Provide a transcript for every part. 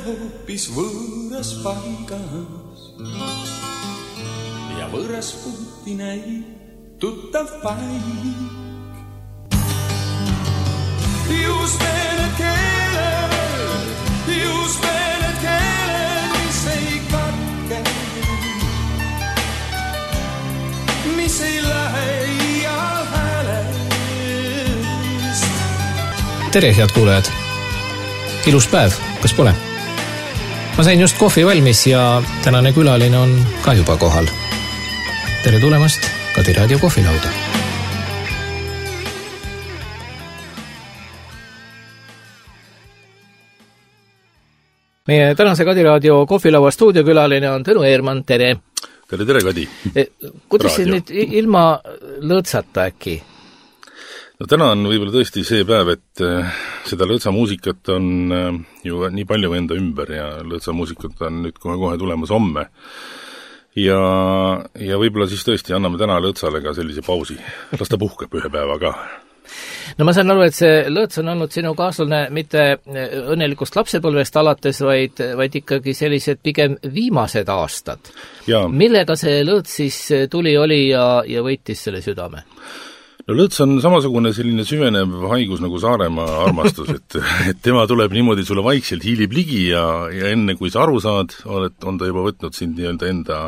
hoopis võõras paigas ja võõras puuti näib tuttav paik. Just need keeled, mis ei katke, mis ei lähe ial häälest. Tere, head kuulajad! Ilus päev, kas pole? Ma sain just kohvi valmis ja tänane külaline on ka juba kohal. Tere tulemast Kadi Raadio kohvilauda. Meie tänase Kadi Raadio kohvilaua stuudiokülaline on Tõnu Eermann, tere! Tere, Kadi! Kuidas siis nüüd ilma lõõtsata äkki? No täna on võib-olla tõesti see päev, et seda lõõtsamuusikat on ju nii palju enda ümber ja lõõtsamuusikat on nüüd kohe tulemas homme. Ja võib-olla siis tõesti anname täna lõõtsale ka sellise pausi. Las ta puhkeb ühe päeva ka. No ma saan aru, et see lõõts on olnud sinu kaaslane mitte õnnelikust lapsepõlvest alates, vaid ikkagi sellised pigem viimased aastad. Ja. Millega see lõõts siis tuli oli ja võitis selle südame? No lõõts on samasugune selline süvenev haigus nagu Saaremaa armastus, et tema tuleb niimoodi sulle vaikselt hiilib ligi ja enne kui sa aru saad, on ta juba võtnud sind nii-öelda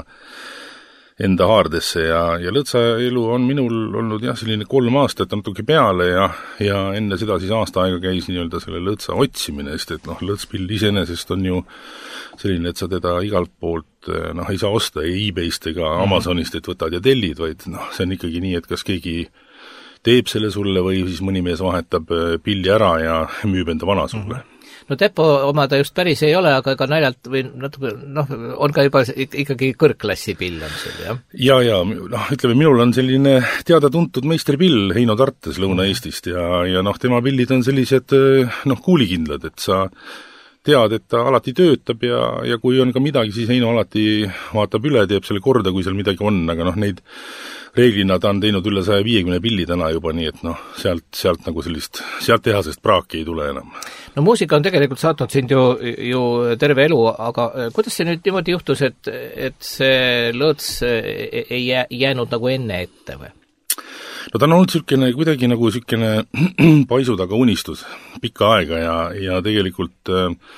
enda haardesse ja lõõtsa elu on minul olnud selline 3 aastat natuke peale ja enne seda siis aasta aega käis nii-öelda selle lõõtsa otsimine, sest et lõõtspill iseenesest on ju selline, et sa teda igalt poolt ei saa osta ei eBayst ega Amazonist, et võtad ja tellid, vaid see on ikkagi nii, et kas keegi teeb selle sulle või siis mõni mees vahetab pilli ära ja müüb enda vana sulle. No Tepo oma ta just päris ei ole, aga ka naljalt või natuke, on ka juba ikkagi kõrgklassi pill on seal, jah? Ja, ütleme, minul on selline teada-tuntud meistripill Heino Tartes Lõuna-Eestist ja tema pillid on sellised kuulikindlad, et sa tead, et ta alati töötab ja kui on ka midagi, siis Heino alati vaatab üle, teeb selle korda, kui seal midagi on, aga neid reeglina ta on teinud üle 150 pilli täna juba, nii et sealt nagu sealt tehasest praaki ei tule enam. No muusika on tegelikult saatnud sind ju terve elu, aga kuidas see nüüd niimoodi juhtus, et see lõõts ei jäänud nagu enne ette või? No ta on olnud kuidagi nagu paisu taga unistus pikka aega ja tegelikult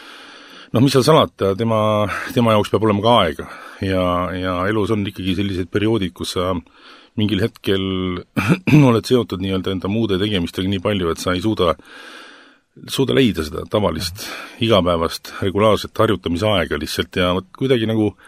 mis seal salata, tema jaoks peab olema ka aega ja elus on ikkagi sellised perioodid, kus sa mingil hetkel oled seotud nii-öelda enda muude tegemistega nii palju, et sa ei suuda leida seda tavalist igapäevast regulaarset harjutamisaega lihtsalt ja kuidagi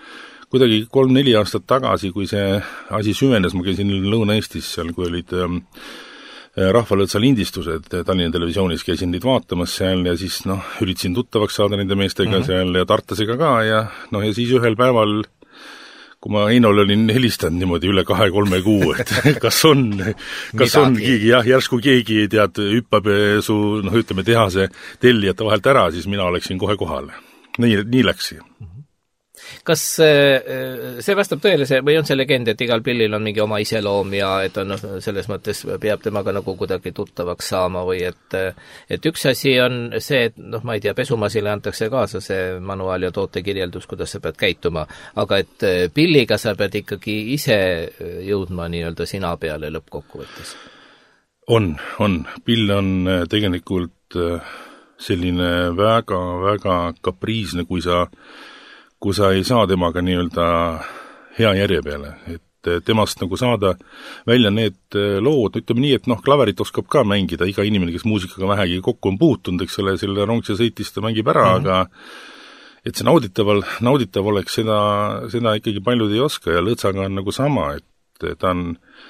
3-4 aastat tagasi, kui see asi süvenes, ma käisin Lõuna-Eestis seal, kui olid rahvalõõtsa lindistused Tallinna televisioonis, käisin neid vaatamas seal ja siis üritasin tuttavaks saada nende meestega seal ja Tartasega ka ja siis ühel päeval, kui ma Heinole olin helistanud niimoodi üle 2-3 kuu, et kas on keegi, järsku keegi hüppab su, ütleme, tehase tellijate vahelt ära, siis mina oleksin kohe kohal. Nii läks. Kas see vastab tõele või on see legend, et igal pillil on mingi oma iseloom ja et on selles mõttes peab temaga nagu kuidagi tuttavaks saama või et üks asi on see, et ma ei tea, pesumasile antakse kaasa see manuaal ja tootekirjeldus, kuidas sa pead käituma, aga et pilliga sa pead ikkagi ise jõudma nii-öelda sina peale lõppkokkuvõttes? On. Pill on tegelikult selline väga-väga kapriisne, kui sa ei saa temaga nii-öelda hea järje peale, et temast nagu saada välja need lood, ütleme nii, et klaverit oskab ka mängida, iga inimene, kes muusikaga vähegi kokku on puutunud, eks ole, selle rongse sõitis ta mängib ära, aga et see nauditav oleks, seda ikkagi paljud ei oska ja lõõtsaga on nagu sama, et ta on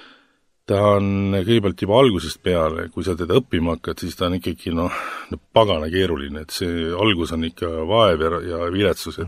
kõigepealt juba algusest peale, kui sa teda õppima hakkad, siis ta on ikkagi pagana keeruline, et see algus on ikka vaev ja viletsus,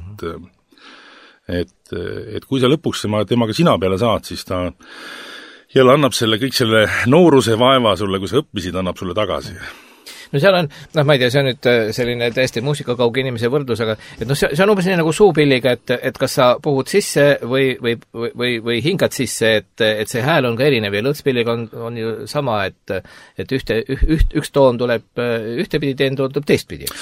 et kui sa lõpuks temaga sina peale saad, siis ta jälle annab kõik selle nooruse vaeva sulle, kui sa õppisid, annab sulle tagasi. No seal on, ma ei tea, see on nüüd selline täiesti muusikakauge inimese võrdlus, aga et see on umbes nii nagu suupilliga, et kas sa puhud sisse või hingad sisse, et see hääl on ka erinev ja lõõtspilliga on ju sama, et üks toon tuleb ühtepidi, teen toon tuleb teistpidi.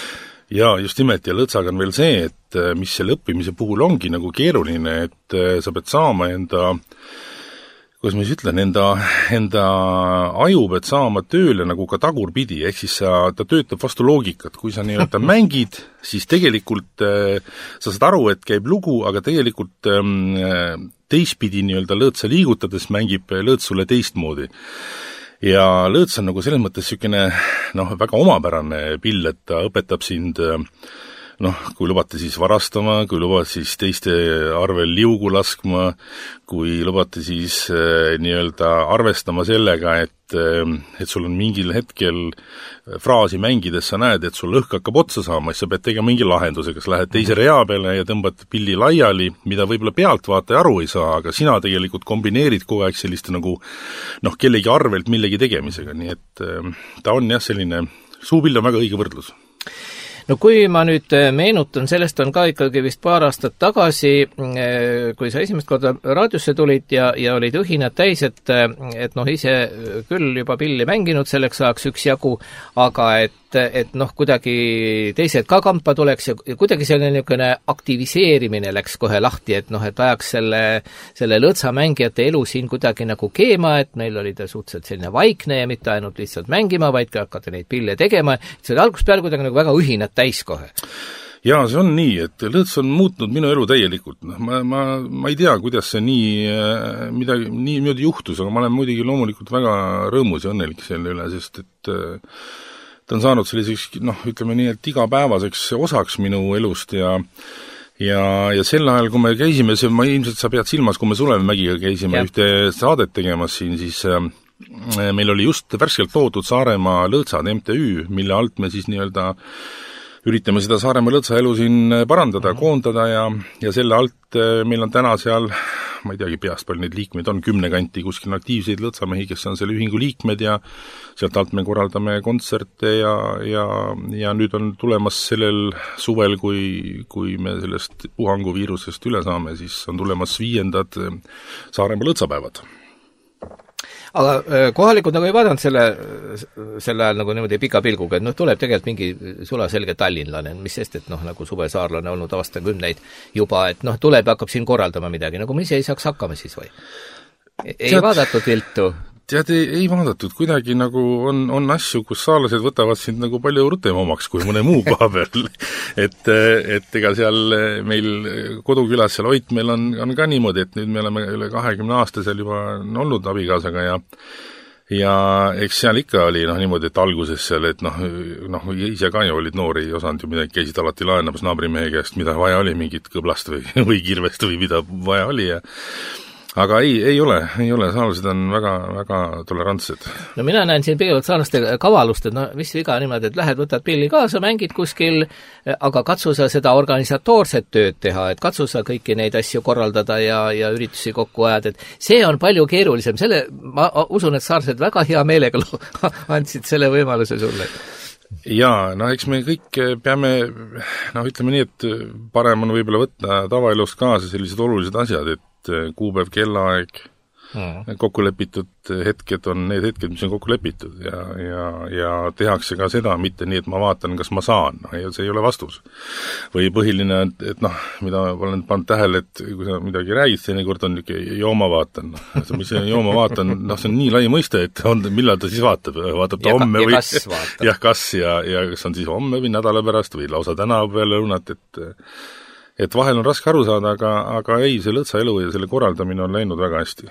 ja just nimelt, ja lõõtsaga on veel see, et mis selle õppimise puhul ongi nagu keeruline, et sa pead saama enda, kuidas ma siis ütlen, enda aju pead saama tööle nagu ka tagurpidi, ehk siis ta töötab vastu loogikat, kui sa nii-öelda mängid, siis tegelikult sa saad aru, et käib lugu, aga tegelikult teistpidi nii-öelda lõõtsa liigutades mängib lõõts sulle teistmoodi. Ja lõõts on nagu selles mõttes niisugune väga omapärane pill, et ta õpetab sind kui lubate siis varastama, kui lubate siis teiste arvel liugu laskma, kui lubate siis nii-öelda arvestama sellega, et sul on mingil hetkel fraasi mängides sa näed, et sul õhk hakkab otsa saama, siis sa pead tegema mingi lahenduse, kas lähed teise rea peale ja tõmbad pilli laiali, mida võib-olla pealtvaataja aru ei saa, aga sina tegelikult kombineerid kogu aeg selliste nagu kellegi arvelt millegi tegemisega, nii et ta on jah, selline suupill on väga õige võrdlus. No kui ma nüüd meenutan, sellest on ka ikkagi vist paar aastat tagasi, kui sa esimest korda raadiosse tulid ja olid õhinad täis, et ise küll juba pilli mänginud selleks ajaks üksjagu, aga et kuidagi teised ka kampa tuleks ja kuidagi selline niisugune aktiviseerimine läks kohe lahti, et ajaks selle lõõtsamängijate elu siin kuidagi nagu keema, et meil oli ta suhteliselt selline vaikne ja mitte ainult lihtsalt mängima, vaid ka hakata neid pille tegema, see oli algusest peale kuidagi nagu väga õhinad täis kohe. Jaa, see on nii, et lõõts on muutnud minu elu täielikult. Ma ei tea, kuidas see niimoodi juhtus, aga ma olen muidugi loomulikult väga rõõmus ja õnnelik selle üle, sest et ta on saanud selliseks, ütleme nii, et igapäevaseks osaks minu elust ja sel ajal, kui me käisime, ma ilmselt sa pead silmas, kui me Sulemägiga käisime ühte saadet tegemas siin, siis meil oli just värskelt loodud Saaremaa Lõõtsad MTÜ, mille alt me siis nii-öelda üritame seda Saaremaa lõõtsa elu siin parandada, koondada ja selle alt meil on täna seal, ma ei teagi peast, palju neid liikmeid on, 10 kanti kuskil aktiivseid lõõtsamehi, kes on selle ühingu liikmed ja sealt alt me korraldame kontserte ja nüüd on tulemas sellel suvel, kui me sellest puhanguviirusest üle saame, siis on tulemas 5. Saaremaa lõõtsapäevad. Aga kohalikud nagu ei vaadanud selle ajal nagu niimoodi pika pilguga, et tuleb tegelikult mingi sulaselge tallinlane, mis sest, et nagu suvesaarlane olnud aastakümneid juba, et tuleb ja hakkab siin korraldama midagi, nagu me ise ei saaks hakkama siis või? Ei vaadatud viltu? Tead, ei vaadatud, kuidagi nagu on asju, kus saalased võtavad sind nagu palju rutem omaks kui mõne muu koha peal. et ega seal meil kodukülas seal Oitmeel on ka niimoodi, et nüüd me oleme üle 20 aasta seal juba olnud abikaasaga ja eks seal ikka oli niimoodi, et alguses seal, et ise ka ju olid noori, ei osanud ju midagi, käisid alati laenamas naabrimehe käest, mida vaja oli, mingit kõblast või kirvest või mida vaja oli aga ei ole, saalased on väga, väga tolerantsed. No mina näen siin peegelt saalaste kavalust, et mis viga niimoodi, et lähed, võtad pilli kaasa, mängid kuskil, aga katsu sa seda organisatoorset tööd teha, et katsu sa kõiki neid asju korraldada ja üritusi kokku ajada, et see on palju keerulisem. Ma usun, et saalased väga hea meelega andsid selle võimaluse sulle. Jaa, eks me kõik peame, ütleme nii, et parem on võib-olla võtta tavaelust kaasa sellised olulised asjad, et kuupäev, kellaaeg, kokku lepitud hetked on need hetked, mis on kokku lepitud ja tehakse ka seda, mitte nii, et ma vaatan, kas ma saan, see ei ole vastus. Või põhiline, et mida olen pannud tähele, et kui sa midagi räägid, teinekord on niisugune jooma vaatan. Mis see jooma vaatan, see on nii lai mõiste, et millal ta siis vaatab ta homme või kas ja kas on siis homme või nädala pärast või lausa täna peale lõunat, et vahel on raske aru saada, aga ei, see lõõtsa elu ja selle korraldamine on läinud väga hästi.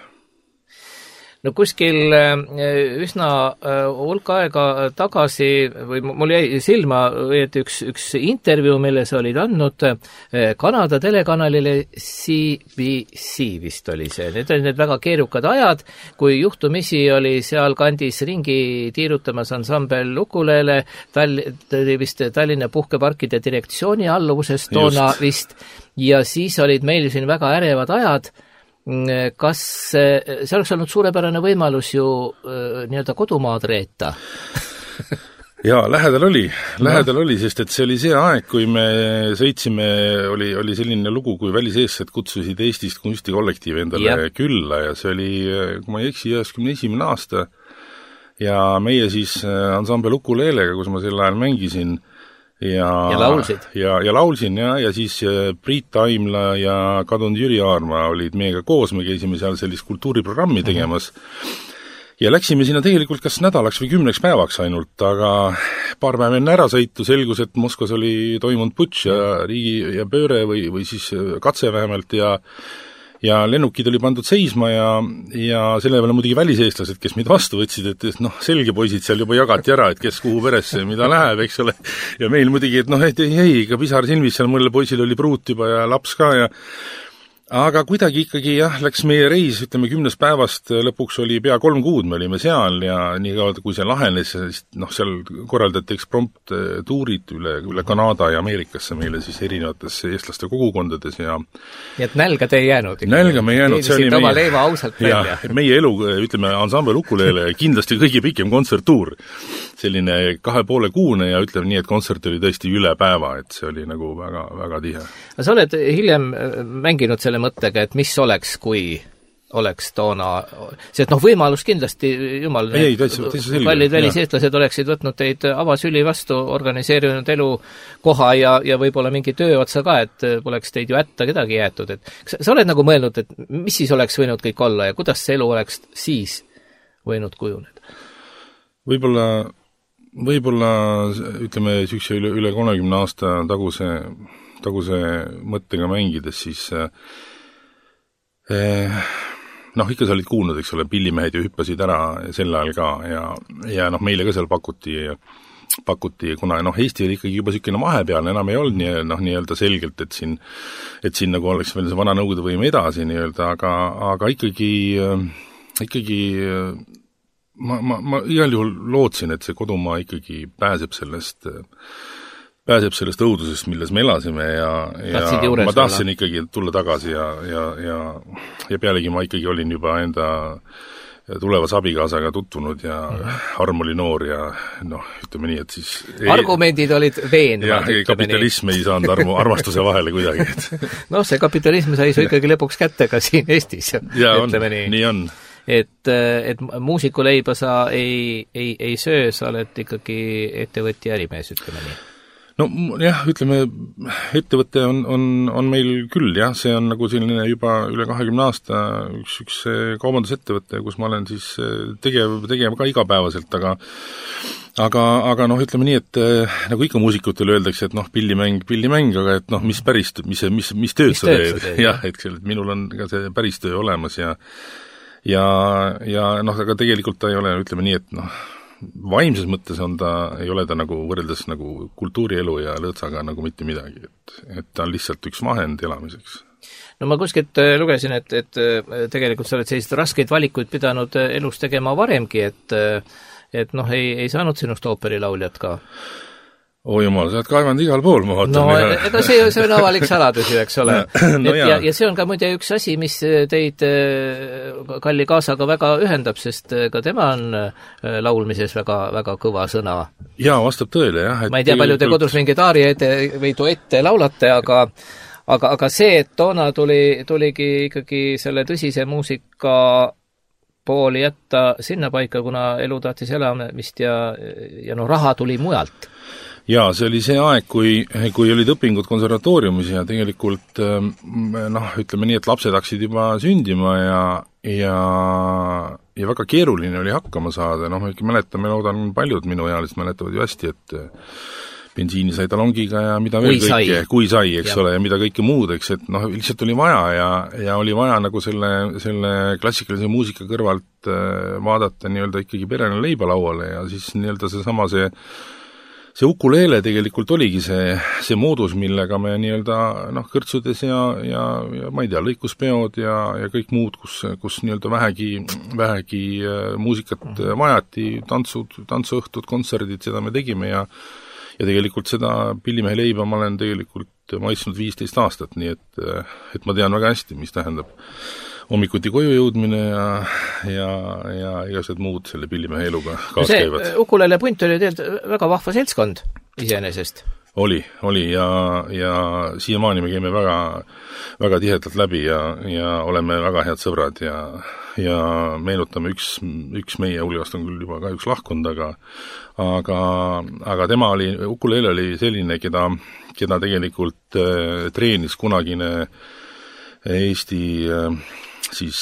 No kuskil üsna hulk aega tagasi, või mul jäi silma, et üks intervjuu, mille sa olid andnud Kanada telekanalile CBC vist oli see. Need olid need väga keerukad ajad, kui juhtumisi oli seal kandis ringi tiirutamas ansambel Ukulele, vist Tallinna puhkeparkide direktsiooni alluvuses toona vist, ja siis olid meil siin väga ärevad ajad. Kas see oleks olnud suurepärane võimalus ju nii-öelda kodumaad reeta? Jaa, lähedal oli, sest et see oli see aeg, kui me sõitsime, oli selline lugu, kui väliseestlased kutsusid Eestist kunstikollektiivi endale külla ja see oli, kui ma ei eksi, 91. aasta ja meie siis ansambel Ukuleelega, kus ma sel ajal mängisin, ja laulsid. Ja laulsin, ja siis Priit Taimla ja kadunud Jüri Aarma olid meiega koos, me käisime seal sellist kultuuriprogrammi tegemas. Ja läksime sinna tegelikult kas nädalaks või 10 päevaks ainult, aga paar päeva enne ärasõitu selgus, et Moskvas oli toimunud putš ja riigi ja pööre või siis katse vähemalt ja lennukid oli pandud seisma ja selle peale muidugi väliseestlased, kes meid vastu võtsid, et selge poisid seal juba jagati ära, et kes kuhu peresse mida läheb, eks ole. Ja meil muidugi, et ei, ikka pisar silmis seal mõnel poisil oli pruut juba ja laps ka aga kuidagi ikkagi läks meie reis, ütleme 10 päevast, lõpuks oli pea 3 kuud, me olime seal ja nii kaua, kui see lahenes, seal korraldati eksprompt tuurid üle Kanada ja Ameerikasse meile siis erinevates eestlaste kogukondades ja nii et nälga te ei jäänud? Nälga me ei jäänud, see oli meie leiva ausalt välja. Meie elu, ütleme, ansambel Ukulele kindlasti kõige pikem kontserttuur, selline 2,5 kuune ja ütleme nii, et kontsert oli tõesti üle päeva, et see oli nagu väga, väga tihe. Sa oled hiljem mänginud selle mõttega, et mis oleks, kui oleks toona, sest võimalus kindlasti, jumal, paljud väliseestlased oleksid võtnud teid avasüli vastu, organiseerinud elukoha ja võib-olla mingi töö otsa ka, et poleks teid ju hätta kedagi jäetud. Et sa oled nagu mõelnud, et mis siis oleks võinud kõik olla ja kuidas see elu oleks siis võinud kujuneda? Võib-olla ütleme, üle 30 aasta taguse mõttega mängides, siis ikka sa olid kuulnud, eks ole, pillimehed ju hüppasid ära sel ajal ka ja meile ka seal pakuti, kuna Eesti oli ikkagi juba selline vahepealne, enam ei olnud nii-öelda selgelt, et siin nagu oleks veel see vana nõukogude võim edasi nii-öelda, aga ikkagi ma igal juhul lootsin, et see kodumaa ikkagi pääseb sellest õudusest, milles me elasime ja ma tahtsin ikkagi tulla tagasi ja pealegi ma ikkagi olin juba enda tulevas abikaasaga tutvunud ja Arm oli noor ja ütleme nii, et siis argumendid olid veenvad. Ja kapitalism ei saanud armastuse vahele kuidagi. See kapitalism sai su ikkagi lõpuks kätte ka siin Eestis. Ja nii on. Et muusikuleiba sa ei söö, sa oled ikkagi ettevõtja ärimees, ütleme nii. Ütleme, ettevõte on meil küll, see on nagu selline juba üle 20 aasta üks kaubandusettevõte, kus ma olen siis tegev ka igapäevaselt, aga ütleme nii, et nagu ikka muusikutele öeldakse, et pillimäng, aga et mis päris, mis tööd sa teed. Jah, et minul on ka see päris töö olemas ja aga tegelikult ta ei ole, ütleme nii, et vaimses mõttes ei ole ta nagu võrreldes nagu kultuurielu ja lõõtsaga nagu mitte midagi, et ta on lihtsalt üks vahend elamiseks. Ma kuskilt lugesin, et tegelikult sa oled sellised raskeid valikuid pidanud elus tegema varemgi, et ei saanud sinust ooperilauljat ka. Jumal, sa oled kaevanud igal pool, ma vaatan. Ega see on avalik saladus, eks ole. Ja see on ka muide üks asi, mis teid kalli kaasaga väga ühendab, sest ka tema on laulmises väga, väga kõva sõna. Jaa, vastab tõele, jah. Ma ei tea, palju te kodus mingeid aariaid või duette laulate, aga see, et toona tuligi ikkagi selle tõsise muusika pooli jätta sinna paika, kuna elu tahtis elamist ja raha tuli mujalt. Jaa, see oli see aeg, kui olid õpingud konservatooriumis ja tegelikult ütleme nii, et lapsed hakkasid juba sündima ja väga keeruline oli hakkama saada. Ma ikka mäletan, loodan paljud minuealised mäletavad ju hästi, et bensiini sai talongiga ja mida veel kõike, kui sai, eks ole, ja mida kõike muud, eks, et lihtsalt oli vaja ja oli vaja nagu selle klassikalise muusika kõrvalt vaadata nii-öelda ikkagi perene leiba lauale ja siis nii-öelda see ukulele tegelikult oligi see moodus, millega me nii-öelda kõrtsudes ja ma ei tea, lõikuspeod ja kõik muud, kus nii-öelda vähegi muusikat vajati, tantsuõhtud, kontserdid, seda me tegime ja tegelikult seda pillimehe leiba ma olen tegelikult maitsnud 15 aastat, nii et ma tean väga hästi, mis tähendab hommikuti koju jõudmine ja igased muud selle pillimehe eluga kaaskäivad. See ukulele punt oli tegelikult väga vahva seltskond iseenesest. Oli ja siiamaani me käime väga, väga tihedalt läbi ja oleme väga head sõbrad ja meenutame üks meie hulgast on küll juba kahjuks lahkunud, aga tema oli, ukulele oli selline, keda tegelikult treenis kunagine Eesti siis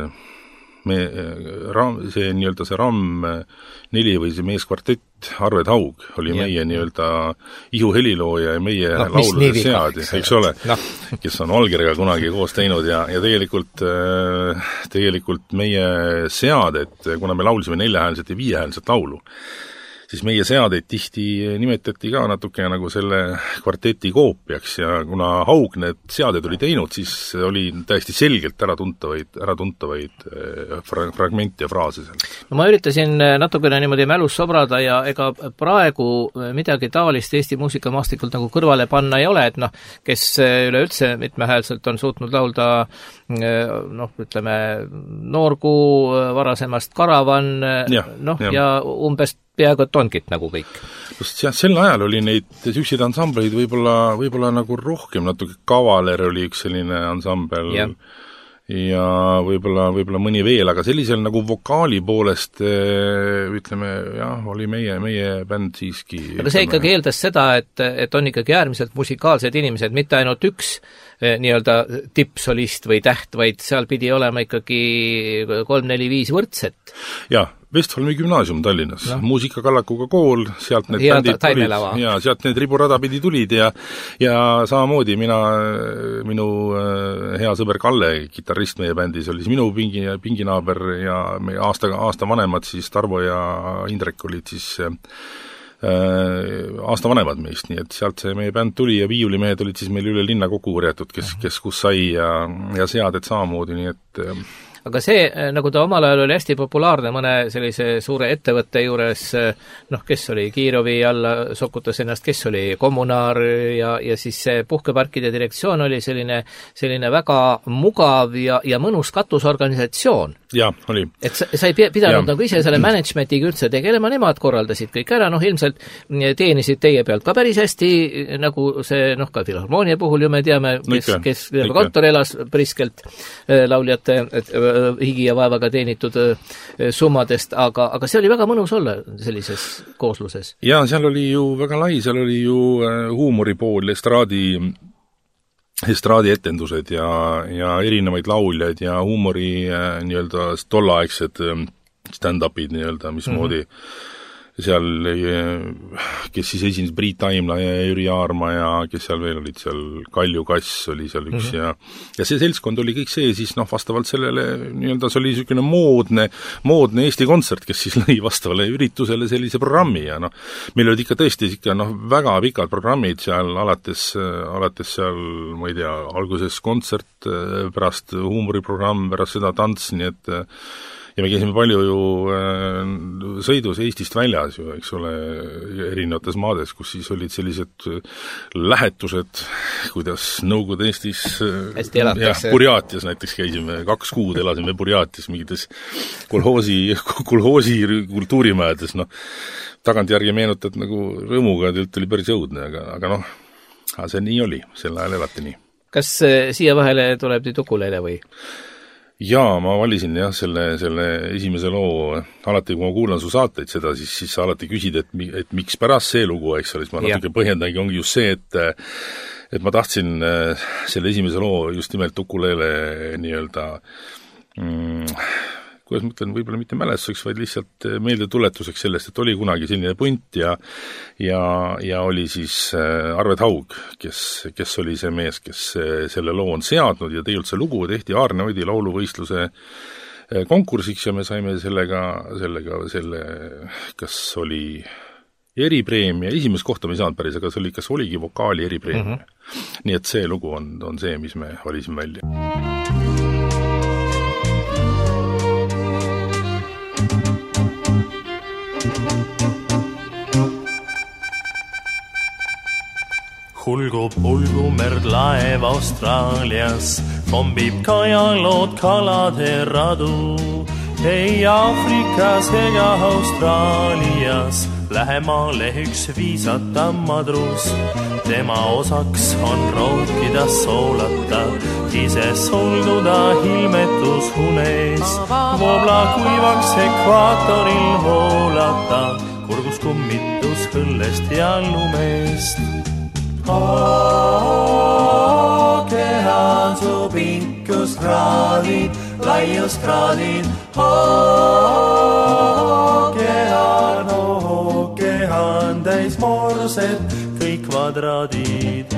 see nii-öelda see RAM 4 või see meeskvartett Arved Haug oli meie nii-öelda ihuhelilooja ja meie laulude seadja, eks ole, kes on Valgeriga kunagi koos teinud ja tegelikult meie seaded, kuna me laulsime 4-häälset ja 5-häälset laulu, siis meie seadeid tihti nimetati ka natuke nagu selle kvarteti koopiaks ja kuna Haug need seaded oli teinud, siis oli täiesti selgelt äratuntavaid fragmente ja fraase seal. No ma üritasin natukene niimoodi mälus sobrada ja ega praegu midagi taolist Eesti muusikamaastikult nagu kõrvale panna ei ole, et kes üleüldse mitmehäälselt on suutnud laulda ütleme, Noorkuu varasemast Karavan, ja umbes peaaegu et ongid nagu kõik. Sel ajal oli neid süksid ansambleid võib-olla nagu rohkem, natuke Kavaler oli üks selline ansambel ja võib-olla mõni veel, aga sellisel nagu vokaali poolest ütleme, jah, oli meie bänd siiski. Aga see ikkagi eeldas seda, et on ikkagi äärmiselt musikaalsed inimesed, mitte ainult üks nii-öelda tippsolist või täht, vaid seal pidi olema ikkagi 3-4-5 võrdset. Jah, Vestfalmi gümnaasium Tallinnas, muusikakallakuga kool, sealt need bändid tulid ja sealt need riburada pidi tulid ja samamoodi minu hea sõber Kalle, kitarrist meie bändis, oli siis minu pinginaaber ja meie aasta vanemad siis Tarvo ja Indrek olid siis aasta vanemad meist, nii et sealt see meie bänd tuli ja viiulimehed olid siis meil üle linna kokku korjatud, kes kus sai ja seaded samamoodi, nii et aga see, nagu ta omal ajal oli hästi populaarne mõne sellise suure ettevõtte juures, kes oli Kiirovi alla, sokutas ennast, kes oli Kommunaar ja siis see puhkeparkide direktsioon oli selline väga mugav ja mõnus katusorganisatsioon. Jaa, oli. Et sa ei pidanud nagu ise selle managementiga üldse tegelema, nemad korraldasid kõik ära, ilmselt teenisid teie pealt ka päris hästi, nagu see, ka Filharmoonia puhul ju me teame, kes kontor elas priskelt lauljate higi ja vaevaga teenitud summadest, aga see oli väga mõnus olla sellises koosluses. Ja seal oli ju väga lai, seal oli ju huumoripool, estraadi etendused ja erinevaid lauljaid ja huumori nii-öelda tollaaegsed stand-upid nii-öelda, mismoodi seal, kes siis esines Priit Aimla ja Jüri Aarma ja kes seal veel olid, seal Kalju Kass oli seal üks ja see seltskond oli kõik see siis vastavalt sellele nii-öelda see oli niisugune moodne Eesti kontsert, kes siis lõi vastavale üritusele sellise programmi ja meil olid ikka tõesti väga pikad programmid seal alates seal, ma ei tea, alguses kontsert, pärast huumoriprogramm, pärast seda tants, nii et ja me käisime palju ju sõidus Eestist väljas ju, eks ole, erinevates maades, kus siis olid sellised lähetused, kuidas Nõukogude Eestis Burjaatias näiteks käisime, 2 kuud elasime Burjaatias mingites kolhoosi kultuurimajades, tagantjärgi meenutad nagu rõõmuga, et oli päris õudne, aga see nii oli, sel ajal elati nii. Kas siia vahele tuleb nüüd ukulele või? Jaa, ma valisin selle esimese loo, alati kui ma kuulan su saateid seda, siis sa alati küsid, et miks pärast see lugu, eks ole, siis ma natuke põhjendangi, ongi just see, et ma tahtsin selle esimese loo just nimelt ukulele nii-öelda kuidas ma ütlen, võib-olla mitte mälestuseks, vaid lihtsalt meeldetuletuseks sellest, et oli kunagi selline punt ja oli siis Arved Haug, kes oli see mees, kes selle loo on seadnud ja tegelikult see lugu tehti Aarne Odi lauluvõistluse konkursiks ja me saime sellega kas oli eripreemia, esimest kohta me ei saanud päris, aga see oli, kas oligi vokaali eripreemia. Nii et see lugu on see, mis me valisime välja. Hulgub ulgumerd laev Austraalias, pommib kajalood kalade radu. Ei Afrikas ega Austraalias, lähemale üks viisata madrus. Tema osaks on rookida soolata, ise solduda ilmetus unes. Voobla kuivaks ekvaatoril voolata, kurgus kummitus hõllest ja lumest. Ookean su pinkuskraadid, laiuskraadid. Ookean täis morsed, kõik kvadraadid.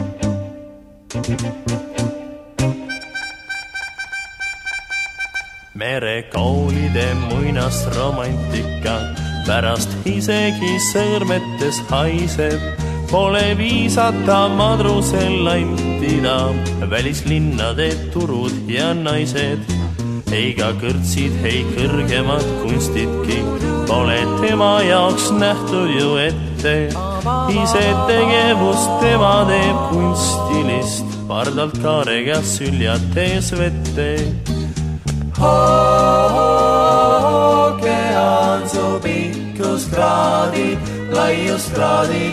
Merekaulide muinast romantika pärast isegi sõrmetes haiseb. Pole viisata madrusel antida välislinnade turud ja naised. Eiga kõrtsid, ei kõrgemad kunstidki, pole tema jaoks nähtud ju ette. Ise tegevust tema teeb kunstilist, pardalt kaarega süljates vette. Ookean su pikkuskraadid, laiuskraadid.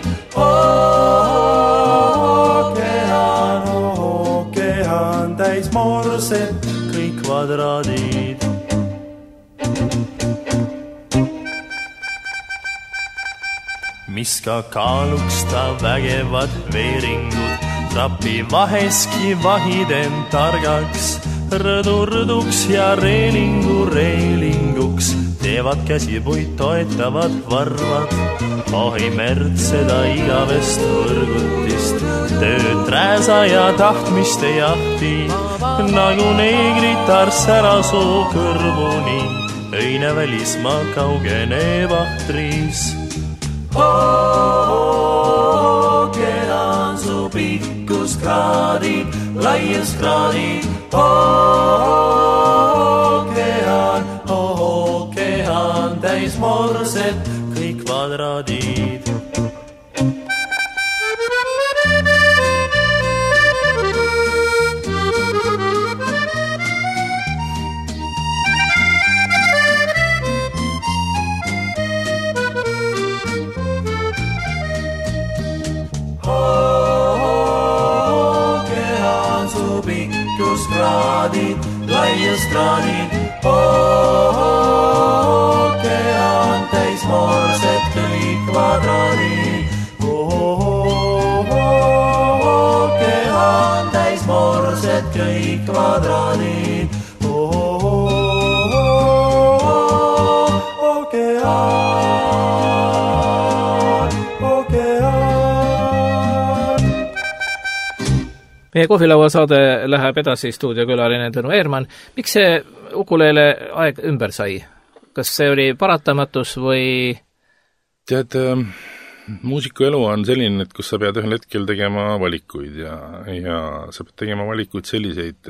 Ookean täis morsed, kõik kvadraadid. Mis ka kaaluks ta vägevad veeringud, trapi vaheski vahiden targaks. Rõdu rõduks ja reelinguks, teevad käsipuid toetavad varvad. Ohi merd seda igavest võrgutist, tööd rääsa ja tahtmiste jahti, nagu neegritar särasoo kõrvuni, öine välismaa kaugene vahtris. Ookean su pikkuskraadid, laiuskraadid. Ookean täis morsed, kõik kvadraadid. Pikkuskraadid, laiuskraadid. Ookean täis morsed, kõik kvadraadid. Ookean täis morsed, kõik kvadraadid. Meie kohvilaua saade läheb edasi, stuudiokülaline Tõnu Eermann. Miks see ukuleele aeg ümber sai? Kas see oli paratamatus või? Tead, muusiku elu on selline, et kus sa pead ühel hetkel tegema valikuid ja sa pead tegema valikuid selliseid,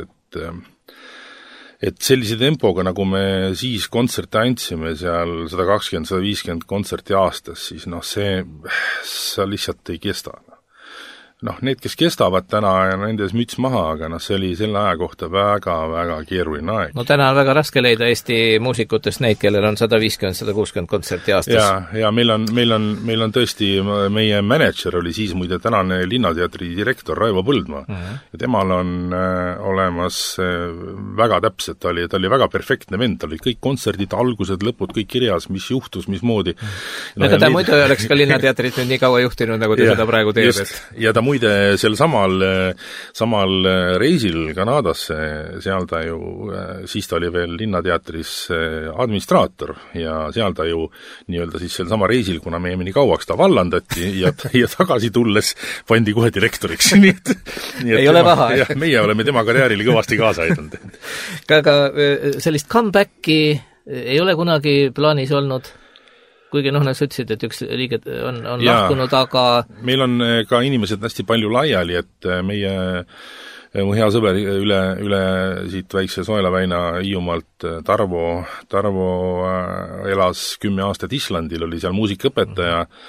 et sellise tempoga, nagu me siis kontserte andsime seal 120-150 kontserti aastas, siis sa lihtsalt ei kesta. Need, kes kestavad täna ja nendes müts maha, aga see oli selle aja kohta väga-väga keeruline aeg. No täna on väga raske leida Eesti muusikutest neid, kellel on 150-160 kontserti aastas. Ja meil on tõesti, meie manager oli siis muide tänane Linnateatri direktor Raivo Põldmaa ja temal on olemas väga täpselt, ta oli väga perfektne vend, ta oli kõik kontserdid, algused, lõpud, kõik kirjas, mis juhtus, mismoodi. Ega ta muidu oleks ka Linnateatrit nüüd nii kaua juhtinud, nagu ta seda praegu teeb. Ja ta muide sel samal reisil Kanadasse, seal ta ju, siis ta oli veel Linnateatris administraator ja seal ta ju nii-öelda siis sel sama reisil, kuna me nii kauaks ta vallandati ja tagasi tulles pandi kohe direktoriks. Ei ole paha. Meie oleme tema karjäärile kõvasti kaasa aidanud. Aga sellist comebacki ei ole kunagi plaanis olnud? Kuigi nagu sa ütlesid, et üks liige on lahkunud, aga meil on ka inimesed hästi palju laiali, et mu hea sõber üle siit väikse Soelaväina Hiiumaalt Tarvo elas 10 aastat Islandil, oli seal muusikaõpetaja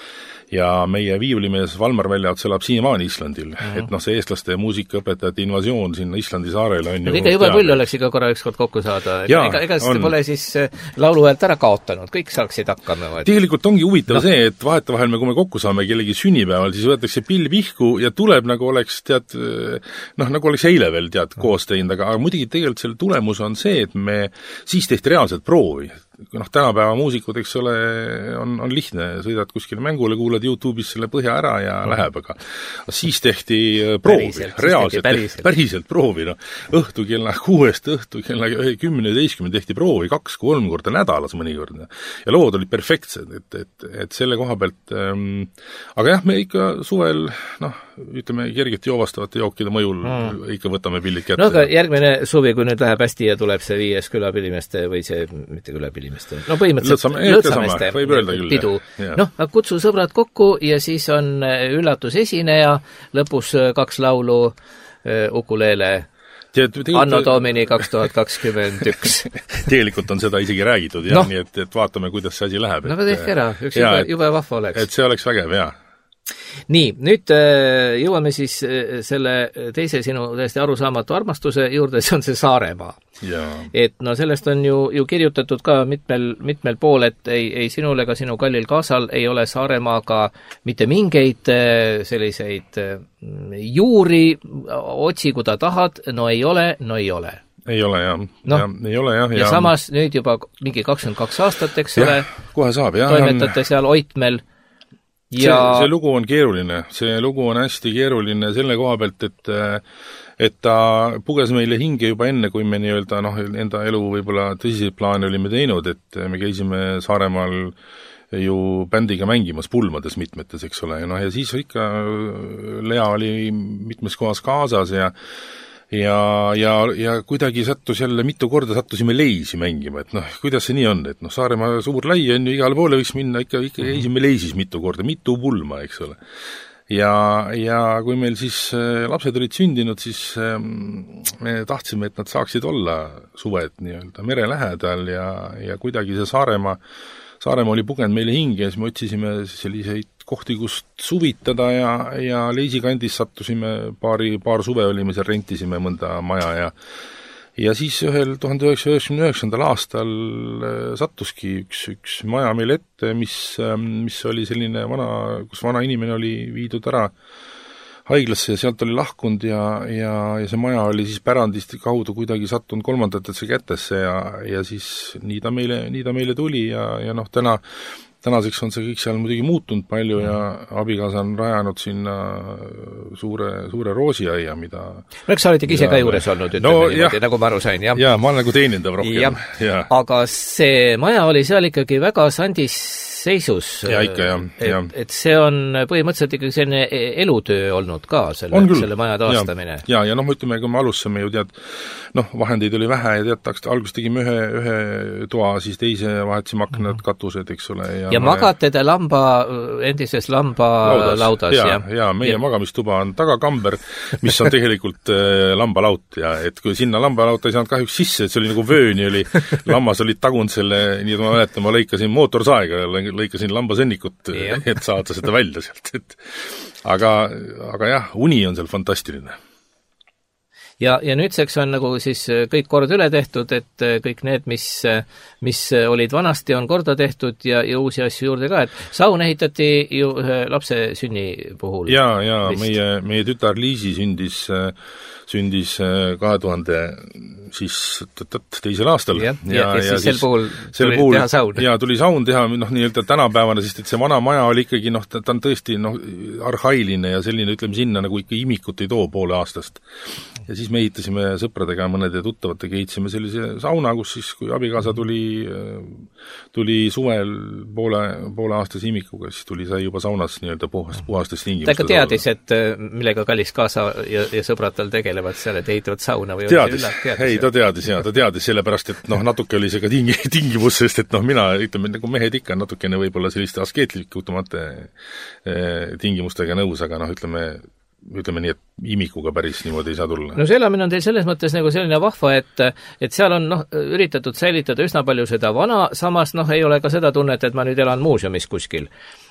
ja meie viiulimees Valmar Väljaots elab siiamaani Islandil, et noh, see eestlaste muusikaõpetajate invasioon sinna Islandi saarele on ikka jube pull oleks ikka korra ükskord kokku saada, ega siis pole siis lauluhäält ära kaotanud, kõik saaksid hakkama. Tegelikult ongi huvitav see, et vahetevahel kui me kokku saame kellegi sünnipäeval, siis võetakse pill pihku ja tuleb nagu oleks, tead, nagu oleks eile veel, tead, koos teinud, aga muidugi tegelikult selle tulemus on see, et me siis tehti reaalselt proovi. Tänapäeva muusikud, eks ole, on lihtne, sõidad kuskile mängule, kuulad YouTube'is selle põhja ära ja läheb, aga siis tehti proovi, päriselt proovi, õhtu kella 6, õhtu kella 10-11 tehti proovi 2-3 korda nädalas mõnikord ja lood olid perfektsed, et selle koha pealt aga jah, me ikka suvel ütleme, kergelt joovastavate jookide mõjul ikka võtame pillid kätte. Aga järgmine suvi, kui nüüd läheb hästi ja tuleb see 5. külapillimeste või see, mitte külapillimeste, põhimõtteliselt lõõtsameste pidu. Kutsu sõbrad kokku ja siis on üllatusesineja, lõpus 2 laulu Ukulele Anno Domini 2021. Tegelikult on seda isegi räägitud, nii et vaatame, kuidas see asi läheb. Aga tehke ära, üks jube vahva oleks. Et see oleks vägev, jaa. Nii, nüüd jõuame siis selle teise sinu täiesti arusaamatu armastuse juurde, see on see Saaremaa. Et sellest on ju kirjutatud ka mitmel pool, et ei sinul ega sinu kallil kaasal ei ole Saaremaaga mitte mingeid selliseid juuri, otsi kui ta tahad, ei ole. Ei ole, jah. Ei ole, jah. Ja samas nüüd juba mingi 22 aastat, eks ole, kohe saab, jah. Toimetate seal Oitmel. See lugu on keeruline, see lugu on hästi keeruline selle koha pealt, et ta puges meile hinge juba enne, kui me nii-öelda enda elu võib-olla tõsiseid plaane olime teinud, et me käisime Saaremaal ju bändiga mängimas pulmades mitmetes, eks ole, ja siis ikka Lea oli mitmes kohas kaasas ja kuidagi sattus jälle mitu korda sattusime leisi mängima, et kuidas see nii on, et Saaremaa suur lai on ju, igale poole võiks minna, ikka käisime leisis mitu korda, mitu pulma, eks ole. Ja kui meil siis lapsed olid sündinud, siis me tahtsime, et nad saaksid olla suved nii-öelda mere lähedal ja kuidagi see Saaremaa oli pugenud meile hinge ja siis me otsisime selliseid kohti, kust suvitada ja Leisikandis sattusime, paar suve olime seal, rentisime mõnda maja ja siis ühel 1999. aastal sattuski üks maja meil ette, mis oli selline kus vana inimene oli viidud ära haiglasse ja sealt oli lahkunud ja see maja oli siis pärandist kaudu kuidagi sattunud kolmandatesse kätesse ja siis nii ta meile tuli ja tänaseks on see kõik seal muidugi muutunud palju ja abikaasa on rajanud sinna suure roosiaia, mida eks sa oled ise ka juures olnud, niimoodi, nagu ma aru sain, jah? Jaa, ma olen nagu teenindav rohkem. Aga see maja oli seal ikkagi väga sandis seisus. Ja ikka, jah. Et see on põhimõtteliselt ikkagi selline elutöö olnud ka, selle maja taastamine. Ja ütleme, kui me alussime ju vahendeid oli vähe ja alguses tegime ühe toa, siis teise vahetasime aknad, katused, eks ole. Ja magate te endises lambalaudas, jah? Ja meie magamistuba on tagakamber, mis on tegelikult lambalaut ja et kui sinna lambalauta ei saanud kahjuks sisse, et see oli nagu vööni oli, lammas olid tagunud selle, nii et ma mäletan, ma lõikasin mootorsaega, lõikasin lambasõnnikut, et saada seda välja sealt. Aga jah, uni on seal fantastiline. Ja nüüdseks on nagu siis kõik kord üle tehtud, et kõik need, mis olid vanasti, on korda tehtud ja uusi asju juurde ka, et saun ehitati ju ühe lapse sünni puhul. Ja meie tütar Liisi sündis 2000 teisel aastal. Ja siis sel puhul tuli teha saun. Ja tuli saun teha, nii-öelda tänapäevane, sest et see vana maja oli ikkagi, ta on tõesti arhailine ja selline, ütleme sinna, nagu ikka imikut ei too poole aastast. Ja siis me ehitasime sõpradega mõnede tuttavatega, ehitasime sellise sauna, kus siis, kui abikaasa tuli suvel poole aastase imikuga, siis sai juba saunas nii-öelda puhastes tingimustes. Ta ikka teadis, et millega kallis kaasa ja sõbrad tal tegelevad seal, et ehitavad sauna või ta teadis sellepärast, et natuke oli see ka tingimus, sest et mina, ütleme, nagu mehed ikka natukene võib-olla selliste askeetlikutumate tingimustega nõus, aga ütleme nii, et imikuga päris niimoodi ei saa tulla. No see elamine on teil selles mõttes nagu selline vahva, et seal on üritatud säilitada üsna palju seda vana, samas ei ole ka seda tunnet, et ma nüüd elan muuseumis kuskil.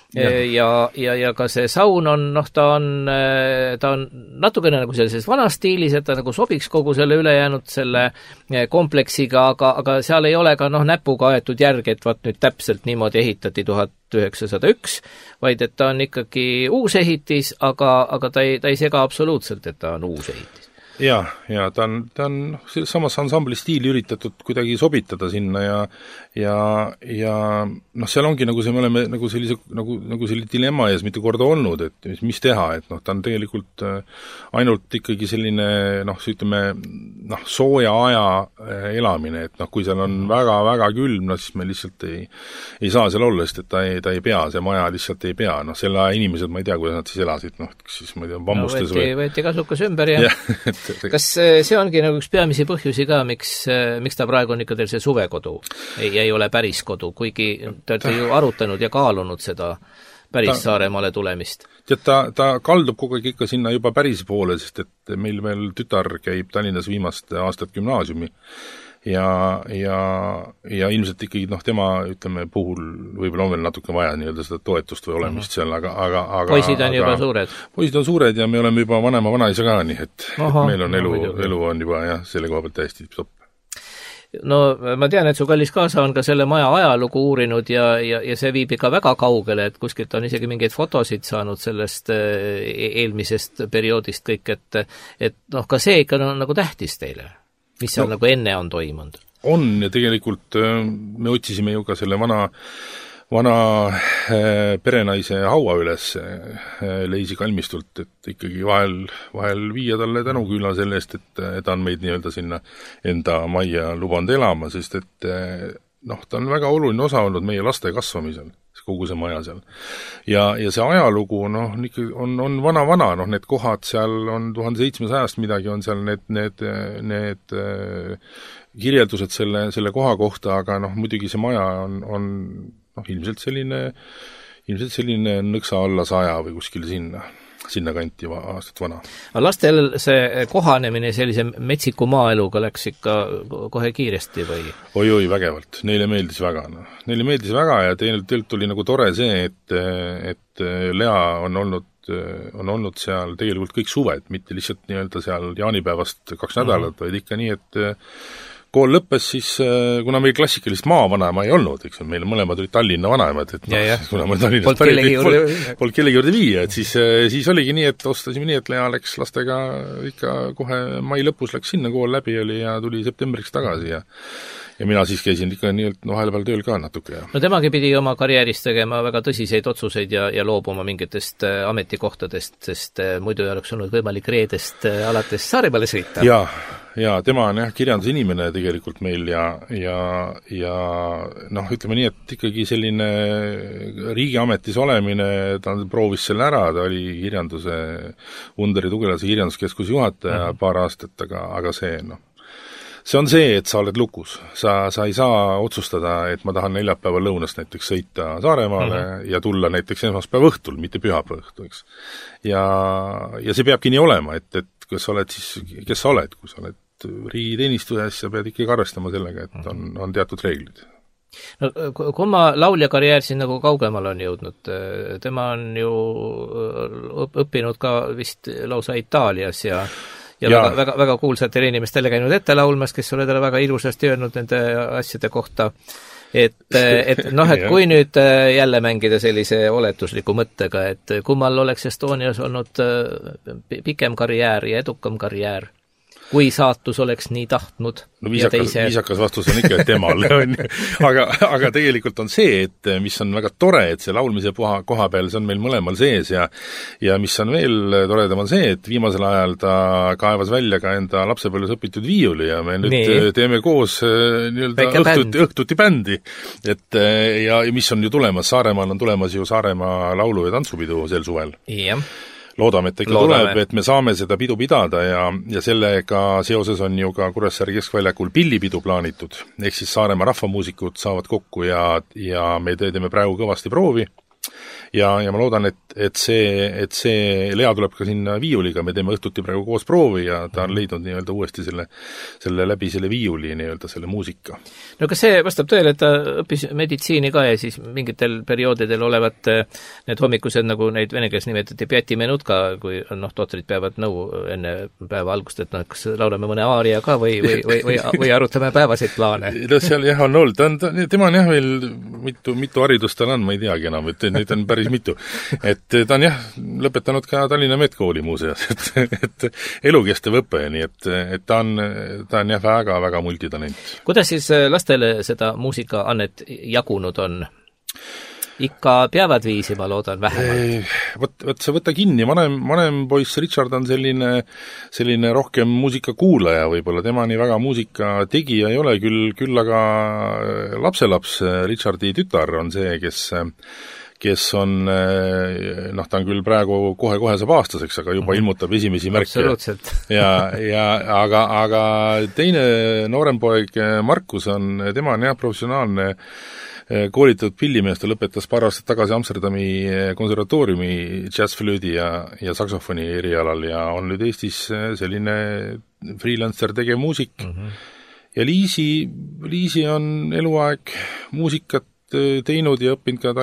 ja ka see saun on, ta on natukene nagu sellises vanas stiilis, et ta nagu sobiks kogu selle ülejäänud selle kompleksiga, aga seal ei ole ka näpuga aetud järgi, et nüüd täpselt niimoodi ehitati 1901, vaid et ta on ikkagi uus ehitis, aga ta ei sega absoluutselt, et ta on uus ehitis. Ja ta on samas ansambli stiili üritatud kuidagi sobitada sinna ja seal ongi nagu me oleme nagu selline dilemma ees mitu korda olnud, et mis teha, et ta on tegelikult ainult ikkagi selline ütleme, sooja aja elamine, et kui seal on väga-väga külm, siis me lihtsalt ei saa seal olla, sest et ta ei pea, see maja lihtsalt ei pea, selle aja inimesed, ma ei tea, kuidas nad siis elasid, siis ma ei tea, bambustes võeti kasukas ümber ja kas see ongi nagu üks peamisi põhjusi ka, miks ta praegu on ikka teil see suvekodu ei ole päris kodu, kuigi te olete ju arutanud ja kaalunud seda päris Saaremaale tulemist? Tead, ta kaldub kogu aeg ikka sinna juba päris poole, sest et meil veel tütar käib Tallinnas viimast aastat gümnaasiumi ja ilmselt ikkagi tema, ütleme, puhul võib-olla on veel natuke vaja nii-öelda seda toetust või olemist seal, aga poisid on juba suured? Poisid on suured ja me oleme juba vanema vanaisa ka, nii et meil on elu on juba selle koha pealt täiesti stopp. No ma tean, et su kallis kaasa on ka selle maja ajalugu uurinud ja see viib ikka väga kaugele, et kuskilt on isegi mingeid fotosid saanud sellest eelmisest perioodist kõik, et ka see ikka on nagu tähtis teile. Mis seal nagu enne on toimunud? On ja tegelikult me otsisime ju ka selle vana perenaise haua üles Leisi kalmistult, et ikkagi vahel viia talle tänuküla selle eest, et ta on meid nii-öelda sinna enda majja lubanud elama, sest et ta on väga oluline osa olnud meie laste kasvamisel, kogu see maja seal. Ja see ajalugu, on vana, need kohad seal on 1700-ast midagi, on seal need kirjeldused selle koha kohta, aga muidugi see maja on ilmselt selline nõksa alla 100 või kuskil sinna kanti aastat vana. Lastel see kohanemine sellise metsiku maaeluga läks ikka kohe kiiresti või? Oi, vägevalt. Neile meeldis väga ja tegelikult oli nagu tore see, et Lea on olnud seal tegelikult kõik suved, mitte lihtsalt nii-öelda seal jaanipäevast 2 nädalat, vaid ikka nii, et kool lõppes siis, kuna meil klassikalist maavanaema ei olnud, eks meil mõlemad olid Tallinna vanaemad, et kuna me Tallinnast polnud kellegi juurde viia, et siis oligi nii, et ostasime nii, et Lea läks lastega ikka kohe mai lõpus läks sinna, kool läbi oli ja tuli septembriks tagasi ja mina siis käisin ikka nii-öelda vahepeal tööl ka natuke. No temagi pidi oma karjääris tegema väga tõsiseid otsuseid ja loobuma mingitest ametikohtadest, sest muidu ei oleks olnud võimalik reedest alates Saaremaale sõita. Ja tema on kirjanduse inimene tegelikult meil ja ütleme nii, et ikkagi selline riigiametis olemine, ta proovis selle ära, ta oli kirjanduse Underi Tugelase kirjanduskeskuse juhataja paar aastat, aga see see on see, et sa oled lukus. Sa ei saa otsustada, et ma tahan neljapäeval lõunast näiteks sõita Saaremaale ja tulla näiteks esmaspäeva õhtul, mitte pühapäeva õhtul, eks. Ja see peabki nii olema, et kes sa oled siis, kes sa oled, kui sa oled riigiteenistuses, sa pead ikkagi arvestama sellega, et on teatud reeglid. No, kumma laulja karjäär siin nagu kaugemal on jõudnud? Tema on ju õppinud ka vist lausa Itaalias ja väga kuulsatele inimestele käinud ette laulmas, kes ole talle väga ilusasti öelnud nende asjade kohta. Et kui nüüd jälle mängida sellise oletusliku mõttega, et kummal oleks Estonias olnud pikem karjäär ja edukam karjäär, kui saatus oleks nii tahtnud. No viisakas vastus on ikka, et temal aga tegelikult on see, et mis on väga tore, et see laulmise koha peal, see on meil mõlemal sees ja mis on veel toredam on see, et viimasel ajal ta kaevas välja ka enda lapsepõlves õpitud viiuli ja me nüüd teeme koos nii-öelda õhtuti bändi. Ja mis on ju tulemas, Saaremaal on tulemas ju Saaremaa laulu- ja tantsupidu sel suvel. Jah. Loodame, et ikka tuleb, et me saame seda pidu pidada ja sellega seoses on ju ka Kuressaare keskväljakul pillipidu plaanitud, ehk siis Saaremaa rahvamuusikud saavad kokku ja me teeme praegu kõvasti proovi, ja ma loodan, et see Lea tuleb ka sinna viiuliga, me teeme õhtuti praegu koos proovi ja ta on leidnud nii-öelda uuesti selle läbi selle viiuli nii-öelda selle muusika. No kas see vastab tõele, et ta õppis meditsiini ka ja siis mingitel perioodidel olevat need hommikused, nagu neid vene keeles nimetati, pjatimenutka, kui tohtrid peavad nõu enne päeva algust, et kas laulame mõne aaria ka või arutame päevaseid plaane? No seal jah on olnud, tema on jah veel mitu haridust tal on, ma ei teagi enam, et neid on päris mitu. Et ta on jah lõpetanud ka Tallinna Medkooli muuseas, et elukestev õpe, nii et ta on jah väga multitalent. Kuidas siis lastele seda muusikaannet jagunud on? Ikka peavad viisi, ma loodan, vähemalt. Võt sa võta kinni, vanem poiss Richard on selline rohkem muusikakuulaja võib-olla, tema nii väga muusika tegija ei ole, küll aga lapselaps Richardi tütar on see, kes on, ta on küll praegu kohe saab aastaseks, aga juba ilmutab esimesi märke. Absoluutselt. aga teine noorem poeg Markus tema on jah professionaalne koolitatud pillimees, ta lõpetas paar aastat tagasi Amsterdami konservatooriumi džässflöödi ja saksofoni erialal ja on nüüd Eestis selline freelancer tegev muusik. Ja Liisi on eluaeg muusikat teinud ja õppinud ka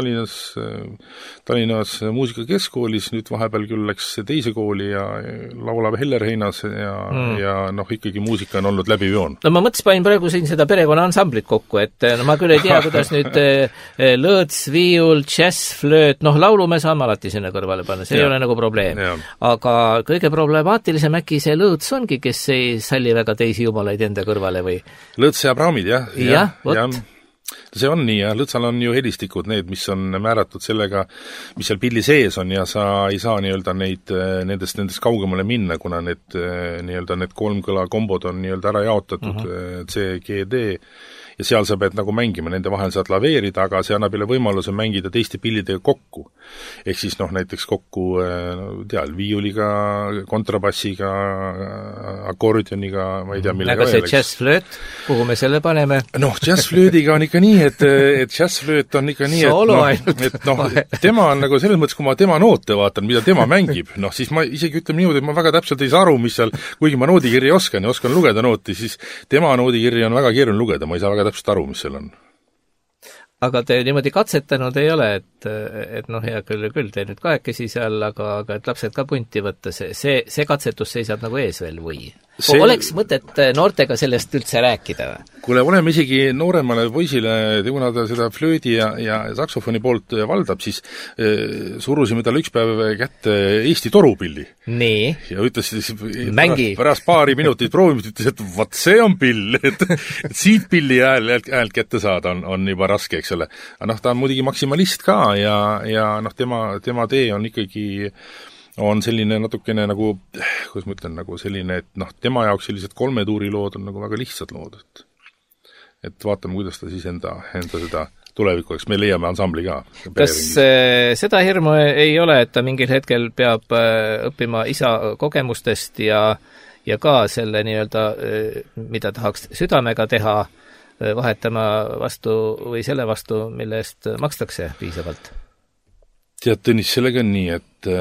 Tallinnas muusikakeskkoolis, nüüd vahepeal küll läks teise kooli ja laulab Hellerheinas ja ikkagi muusika on olnud läbijoon. No ma mõttes panin praegu siin seda perekonna ansamblit kokku, et ma küll ei tea, kuidas nüüd lõõts, viiul, džäss, flööt, laulu me saame alati sinna kõrvale panna, see ei ole nagu probleem. Aga kõige problemaatilisem äkki see lõõts ongi, kes ei salli väga teisi jumalaid enda kõrvale või? Lõõts ja Abrahamid, jah. Jah, vot. See on nii, ja lõõtsal on ju helistikud need, mis on määratud sellega, mis seal pilli sees on ja sa ei saa nii-öelda nendest kaugemale minna, kuna need 3 kõla kombod on nii-öelda ära jaotatud C, G, D ja seal sa pead nagu mängima, nende vahel saad laveerida, aga see annab jälle võimaluse mängida teiste pillidega kokku. Ehk siis näiteks kokku viiuliga, kontrabassiga, akordioniga, ma ei tea, millega aga see džässflööt, kuhu me selle paneme? Džässflöödiga on ikka nii, et džässflööt on ikka nii, et tema on nagu selles mõttes, kui ma tema noote vaatan, mida tema mängib, siis ma isegi ütlen niimoodi, et ma väga täpselt ei saa aru, mis seal, kuigi ma noodikirja oskan ja oskan lugeda nooti, siis tema noodikirja on väga keeruline lugeda, ma ei saa väga täpselt aru, mis seal on. Aga te niimoodi katsetanud ei ole, et hea küll, te nüüd kahekesi seal, aga et lapsed ka punti võtta, see katsetus seisab nagu ees veel või? Oleks mõtet noortega sellest üldse rääkida? Kuule, oleme isegi nooremale poisile, kuna ta seda flöödi ja saksofoni poolt valdab, siis surusime talle üks päev kätte Eesti torupilli. Nii? Ja ütles, pärast paari minutit proovimist, ütles, et vaat see on pill, et siit pilli häält kätte saada on juba raske, eks ole. Aga ta on muidugi maksimalist ka ja tema tee on ikkagi on selline natukene nagu, kuidas ma ütlen, nagu selline, et tema jaoks sellised 3 tuuri lood on nagu väga lihtsad lood, et vaatame, kuidas ta siis enda seda tulevikku, eks me leiame ansambli ka. Kas seda hirmu ei ole, et ta mingil hetkel peab õppima isa kogemustest ja ka selle nii-öelda, mida tahaks südamega teha, vahetama vastu või selle vastu, mille eest makstakse piisavalt? Tead, Tõnis, sellega on nii,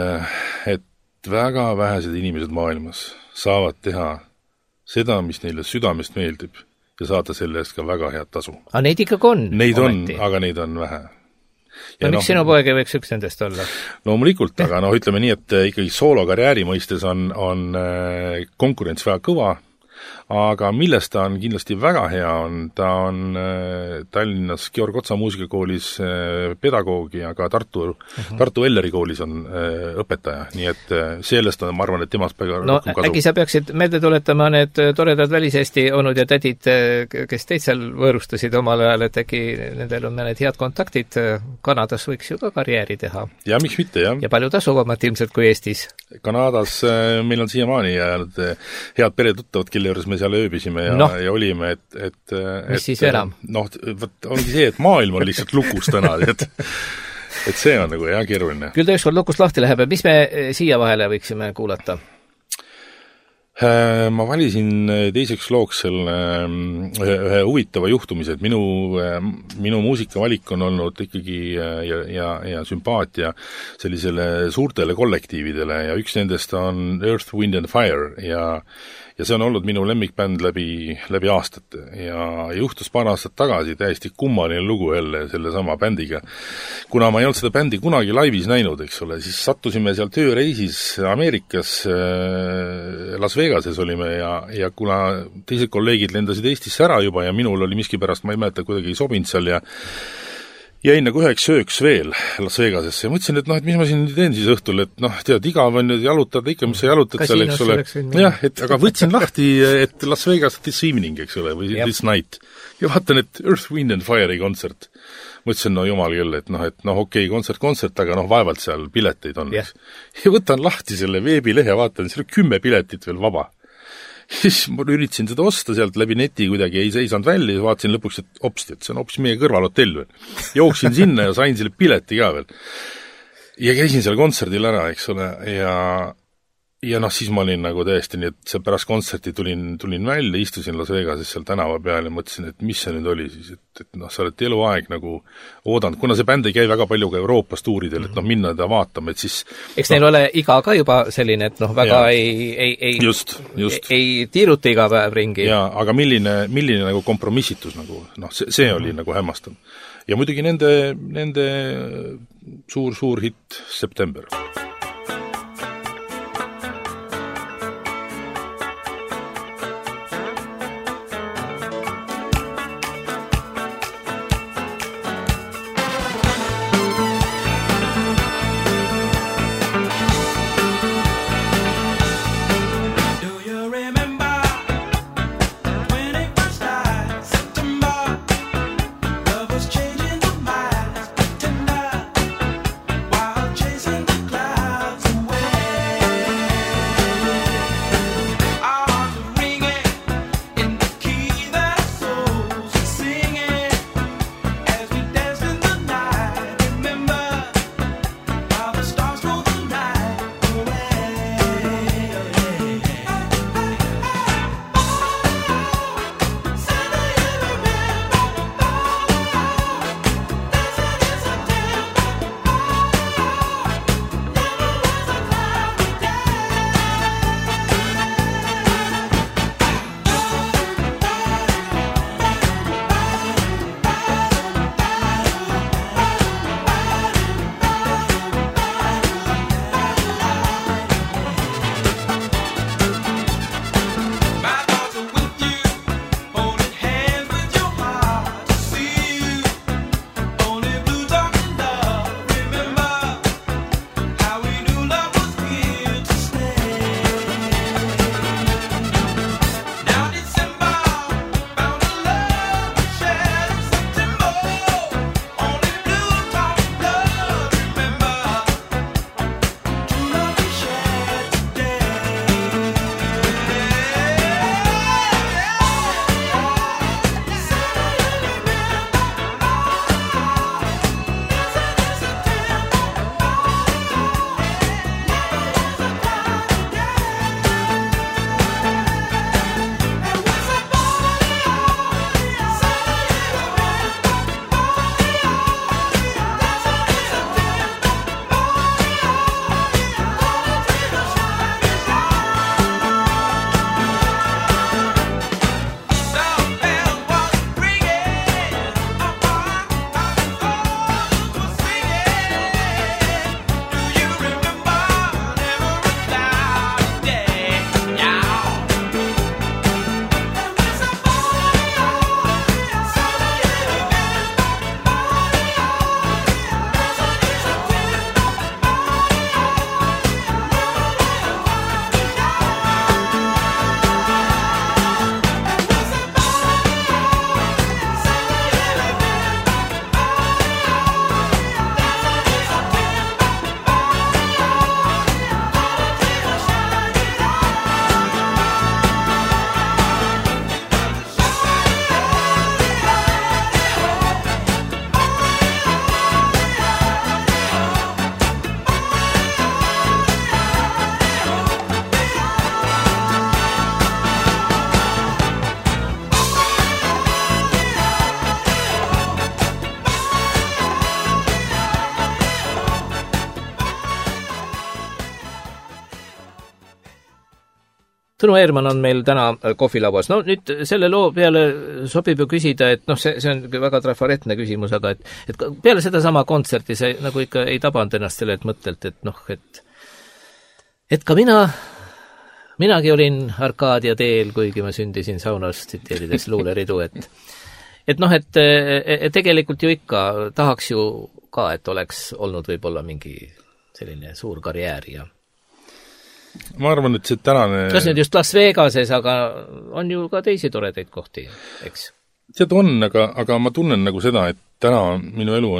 et väga vähesed inimesed maailmas saavad teha seda, mis neile südamest meeldib ja saada selle eest ka väga head tasu. Aga neid ikkagi on? Neid ometi. Aga neid on vähe. Ja miks sinu poeg ei võiks üks nendest olla? Loomulikult, aga ütleme nii, et ikkagi soolokarjääri mõistes on konkurents väga kõva, aga millest ta on kindlasti väga hea, ta on Tallinnas Georg Otsa muusikakoolis pedagoog ja ka Tartu Elleri koolis on õpetaja, nii et sellest on, ma arvan, et temast rohkem kasu. Äkki sa peaksid meelde tuletama need toredad väliseesti onud ja tädid, kes teid seal võõrustasid omal ajal, et äkki nendel on mõned head kontaktid, Kanadas võiks ju ka karjääri teha. Ja miks mitte, jah. Ja palju tasuvamat ilmselt kui Eestis. Kanadas meil on siiamaani jäänud head peretuttavad, kelle juures me seal ööbisime ja olime, et mis siis enam? Ongi see, et maailm on lihtsalt lukus täna, et see on nagu hea keeruline. Küll ta ükskord lukust lahti läheb, mis me siia vahele võiksime kuulata? Ma valisin teiseks looks selle ühe huvitava juhtumise, et minu muusikavalik on olnud ikkagi ja sümpaatia sellisele suurtele kollektiividele ja üks nendest on Earth, Wind and Fire ja see on olnud minu lemmikbänd läbi aastate ja juhtus paar aastat tagasi täiesti kummaline lugu jälle selle sama bändiga. Kuna ma ei olnud seda bändi kunagi laivis näinud, eks ole, siis sattusime seal tööreisis Ameerikas, Las Vegases olime ja kuna teised kolleegid lendasid Eestisse ära juba ja minul oli miskipärast, ma ei mäleta, kuidagi ei sobinud seal ja jäin nagu üheks ööks veel Las Vegasesse ja mõtlesin, et et mis ma siin teen siis õhtul, et tead, igav on jalutada ikka, mis sa jalutad seal, eks ole. Jah, aga võtsin lahti, et Las Vegas this evening, eks ole, või this night. Ja vaatan, et Earth, Wind and Fire'i kontsert. Mõtlesin, jumal küll, et okei, kontsert, aga vaevalt seal pileteid on. Yeah. Ja võtan lahti selle veebilehe, vaatan, seal 10 piletit veel vaba. Siis ma üritasin seda osta sealt läbi neti kuidagi, ei saanud välja ja vaatasin lõpuks, et hopsti, et see on hoopis meie kõrval hotell veel. Jooksin sinna ja sain selle pileti ka veel. Ja käisin seal kontserdil ära, eks ole, ja siis ma olin nagu täiesti nii, et see pärast kontserti tulin välja, istusin Las Vegases seal tänava peal ja mõtlesin, et mis see nüüd oli siis, et sa oled eluaeg nagu oodanud, kuna see bänd ei käi väga palju ka Euroopas tuuridel, et minna ta vaatama, et siis eks neil ole iga ka juba selline, et väga just. ei tiiruta iga päev ringi. Jaa, aga milline nagu kompromissitus nagu, see oli nagu hämmastav. Ja muidugi nende suur hitt September. Chasing the clouds. Tõnu Eermann on meil täna kohvilauas. No nüüd selle loo peale sobib ju küsida, et noh, see on väga trafaretne küsimus, aga et peale seda sama kontserti see nagu ikka ei tabanud ennast sellelt mõttelt, et noh, et ka minagi olin Arkaadia teel, kuigi ma sündisin saunas, tsiteerides luuleridu, et noh, et tegelikult ju ikka tahaks ju ka, et oleks olnud võib-olla mingi selline suur karjäär ja ma arvan, et see tänane kas nüüd just Las Vegases, aga on ju ka teisi toredaid kohti, eks? Tead on, aga ma tunnen nagu seda, et täna minu elu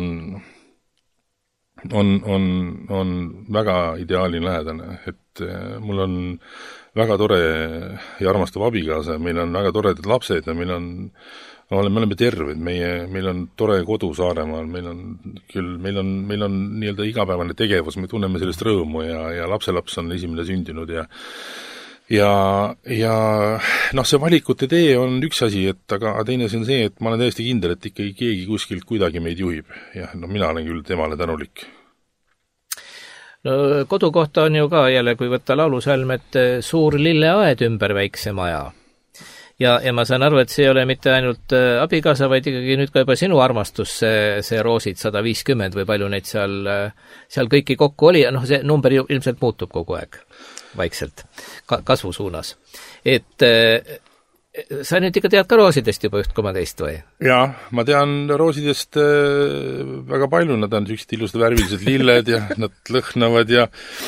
on väga ideaalilähedane, et mul on väga tore ja armastav abikaasa, meil on väga toredad lapsed ja me oleme terved, meil on tore kodu Saaremaal, meil on nii-öelda igapäevane tegevus, me tunneme sellest rõõmu ja lapselaps on esimene sündinud ja noh, see valikute tee on üks asi, aga teine see on see, et ma olen täiesti kindel, et ikkagi keegi kuskilt kuidagi meid juhib. Ja no mina olen küll temale tänulik. No kodu kohta on ju ka jälle, kui võtta laulusalm, et suur lilleaed ümber väikse maja. Ja ma saan aru, et see ei ole mitte ainult abikaasa, vaid ikkagi nüüd ka juba sinu armastus, see roosid 150 või palju neid seal kõiki kokku oli, ja noh, see number ju ilmselt muutub kogu aeg vaikselt kasvu suunas. Et sa nüüd ikka tead ka roosidest juba 1,2 või? Jaa, ma tean roosidest väga palju, nad on sellised ilusad värvilised lilled ja nad lõhnavad ja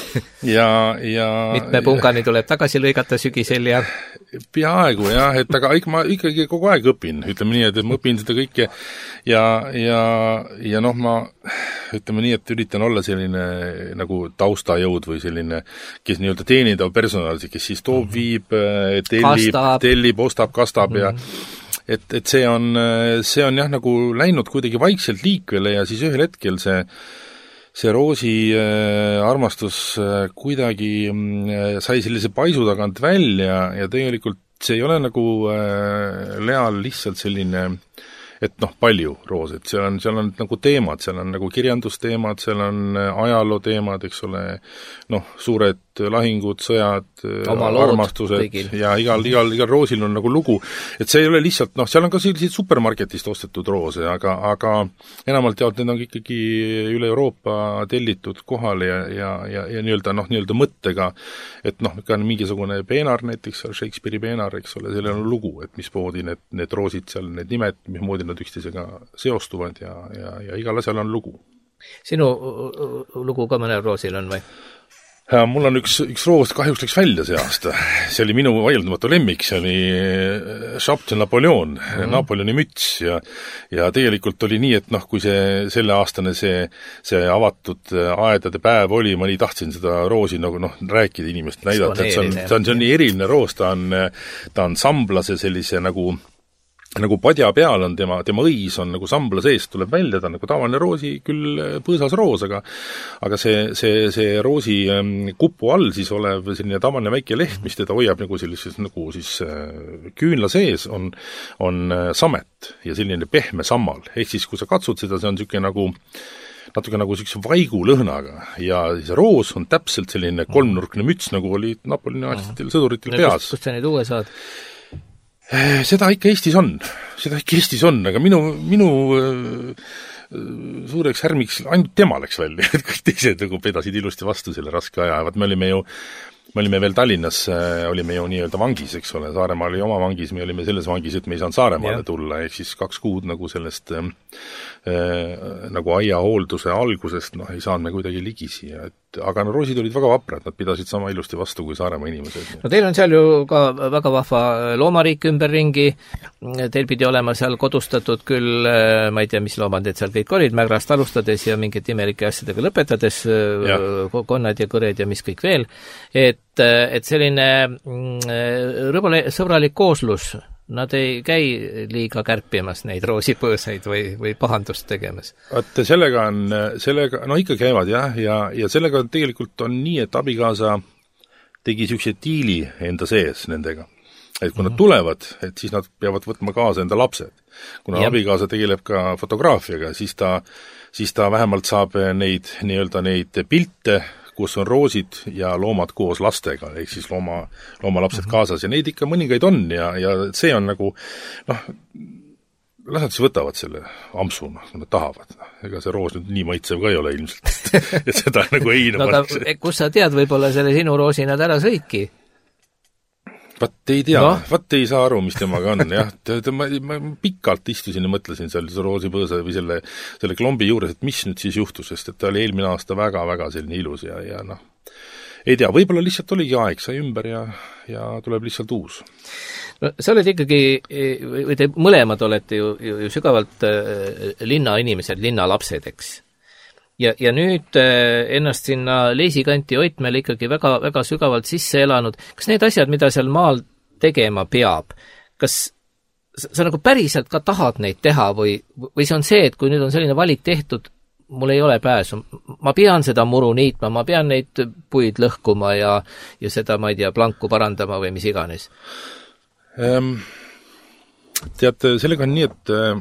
mitme pungani tuleb tagasi lõigata sügisel ja peaaegu jah, et aga ma ikkagi kogu aeg õpin, ütleme nii, et ma õpin seda kõike ja noh, ma ütleme nii, et üritan olla selline nagu taustajõud või selline, kes nii-öelda teenindav personal, kes siis toob, viib, tellib, ostab, kastab ja et see on jah nagu läinud kuidagi vaikselt liikvele ja siis ühel hetkel see roosi armastus kuidagi sai sellise paisu tagant välja ja tegelikult see ei ole nagu Leal lihtsalt selline, et noh, palju roosed, seal on nagu teemad, seal on nagu kirjandusteemad, seal on ajaloo teemad, eks ole, noh, suured lahingud, sõjad, armastused ja igal roosil on nagu lugu, et see ei ole lihtsalt, noh, seal on ka selliseid supermarketist ostetud roose, aga enamalt jaolt need on ikkagi üle Euroopa tellitud kohale ja nii-öelda, noh, nii-öelda mõttega, et noh, ka mingisugune peenar näiteks, Shakespeare'i peenar, eks ole, sellel on lugu, et mismoodi need roosid seal, need nimed, mismoodi nad üksteisega seostuvad ja igal asjal on lugu. Sinu lugu ka mõnel roosil on või? Mul on üks roos kahjuks läks välja see aasta. See oli minu vaieldamatu lemmik, see oli Chapeau de Napoleon, Napoleoni müts ja tegelikult oli nii, et noh, kui selle aastane see avatud aedade päev oli, ma nii tahtsin seda roosi nagu noh, rääkida inimest, näidata, et see on nii eriline roos, ta on samblase sellise nagu padja peal on tema õis on nagu sambla seest tuleb välja, ta on nagu tavaline roosi, küll põõsas roos, aga see roosi kupu all siis olev selline tavaline väike leht, mis teda hoiab nagu sellises nagu siis küünla sees on samet ja selline pehme sammal. Ehk siis, kui sa katsud seda, see on niisugune nagu natuke nagu selline vaigu lõhnaga ja see roos on täpselt selline kolmnurkne müts, nagu oli Napoleoni aegsetel sõduritel peas. Kust sa neid uue saad? Seda ikka Eestis on, aga minu suureks härmiks ainult tema läks välja, et kõik teised nagu pedasid ilusti vastu selle raske aja, vaat me olime veel Tallinnas, olime ju nii-öelda vangis, eks ole, Saaremaal oli oma vangis, me olime selles vangis, et me ei saanud Saaremaale tulla, ehk siis 2 kuud nagu sellest nagu aiahoolduse algusest, noh, ei saanud me kuidagi ligisi, aga no roosid olid väga vaprad, nad pidasid sama ilusti vastu kui Saaremaa inimesed. No teil on seal ju ka väga vahva loomariik ümberringi, teil pidi olema seal kodustatud küll, ma ei tea, mis loomad need seal kõik olid, mägrast alustades ja mingite imelike asjadega lõpetades, konnad ja kõred ja mis kõik veel, et selline sõbralik kooslus, nad ei käi liiga kärpimas neid roosipõõsaid või pahandust tegemas? Vaat sellega, no ikka käivad jah, ja sellega tegelikult on nii, et abikaasa tegi niisuguse diili enda sees nendega. Et kui nad tulevad, et siis nad peavad võtma kaasa enda lapsed. Kuna abikaasa tegeleb ka fotograafiaga, siis ta vähemalt saab neid pilte kus on roosid ja loomad koos lastega, ehk siis loomalapsed kaasas ja neid ikka mõningaid on ja see on nagu las nad siis võtavad selle ampsu, kui nad tahavad. Ega see roos nüüd nii maitsev ka ei ole ilmselt, et seda nagu ei no aga kus sa tead, võib-olla selle sinu roosi nad ära sõidki? Vat ei tea, vat ei saa aru, mis temaga on, jah. Ma pikalt istusin ja mõtlesin seal roosipõõsa või selle klombi juures, et mis nüüd siis juhtus, sest et ta oli eelmine aasta väga-väga selline ilus ja ei tea, võib-olla lihtsalt oligi aeg, sai ümber ja tuleb lihtsalt uus. No sa oled ikkagi, või te mõlemad olete ju sügavalt linnainimesed, linnalapsed, eks? Ja nüüd ennast sinna Leisikanti Oitmäele ikkagi väga, väga sügavalt sisse elanud. Kas need asjad, mida seal maal tegema peab, kas sa nagu päriselt ka tahad neid teha või see on see, et kui nüüd on selline valik tehtud, mul ei ole pääsu, ma pean seda muru niitma, ma pean neid puid lõhkuma ja seda, ma ei tea, planku parandama või mis iganes? Tead, sellega on nii,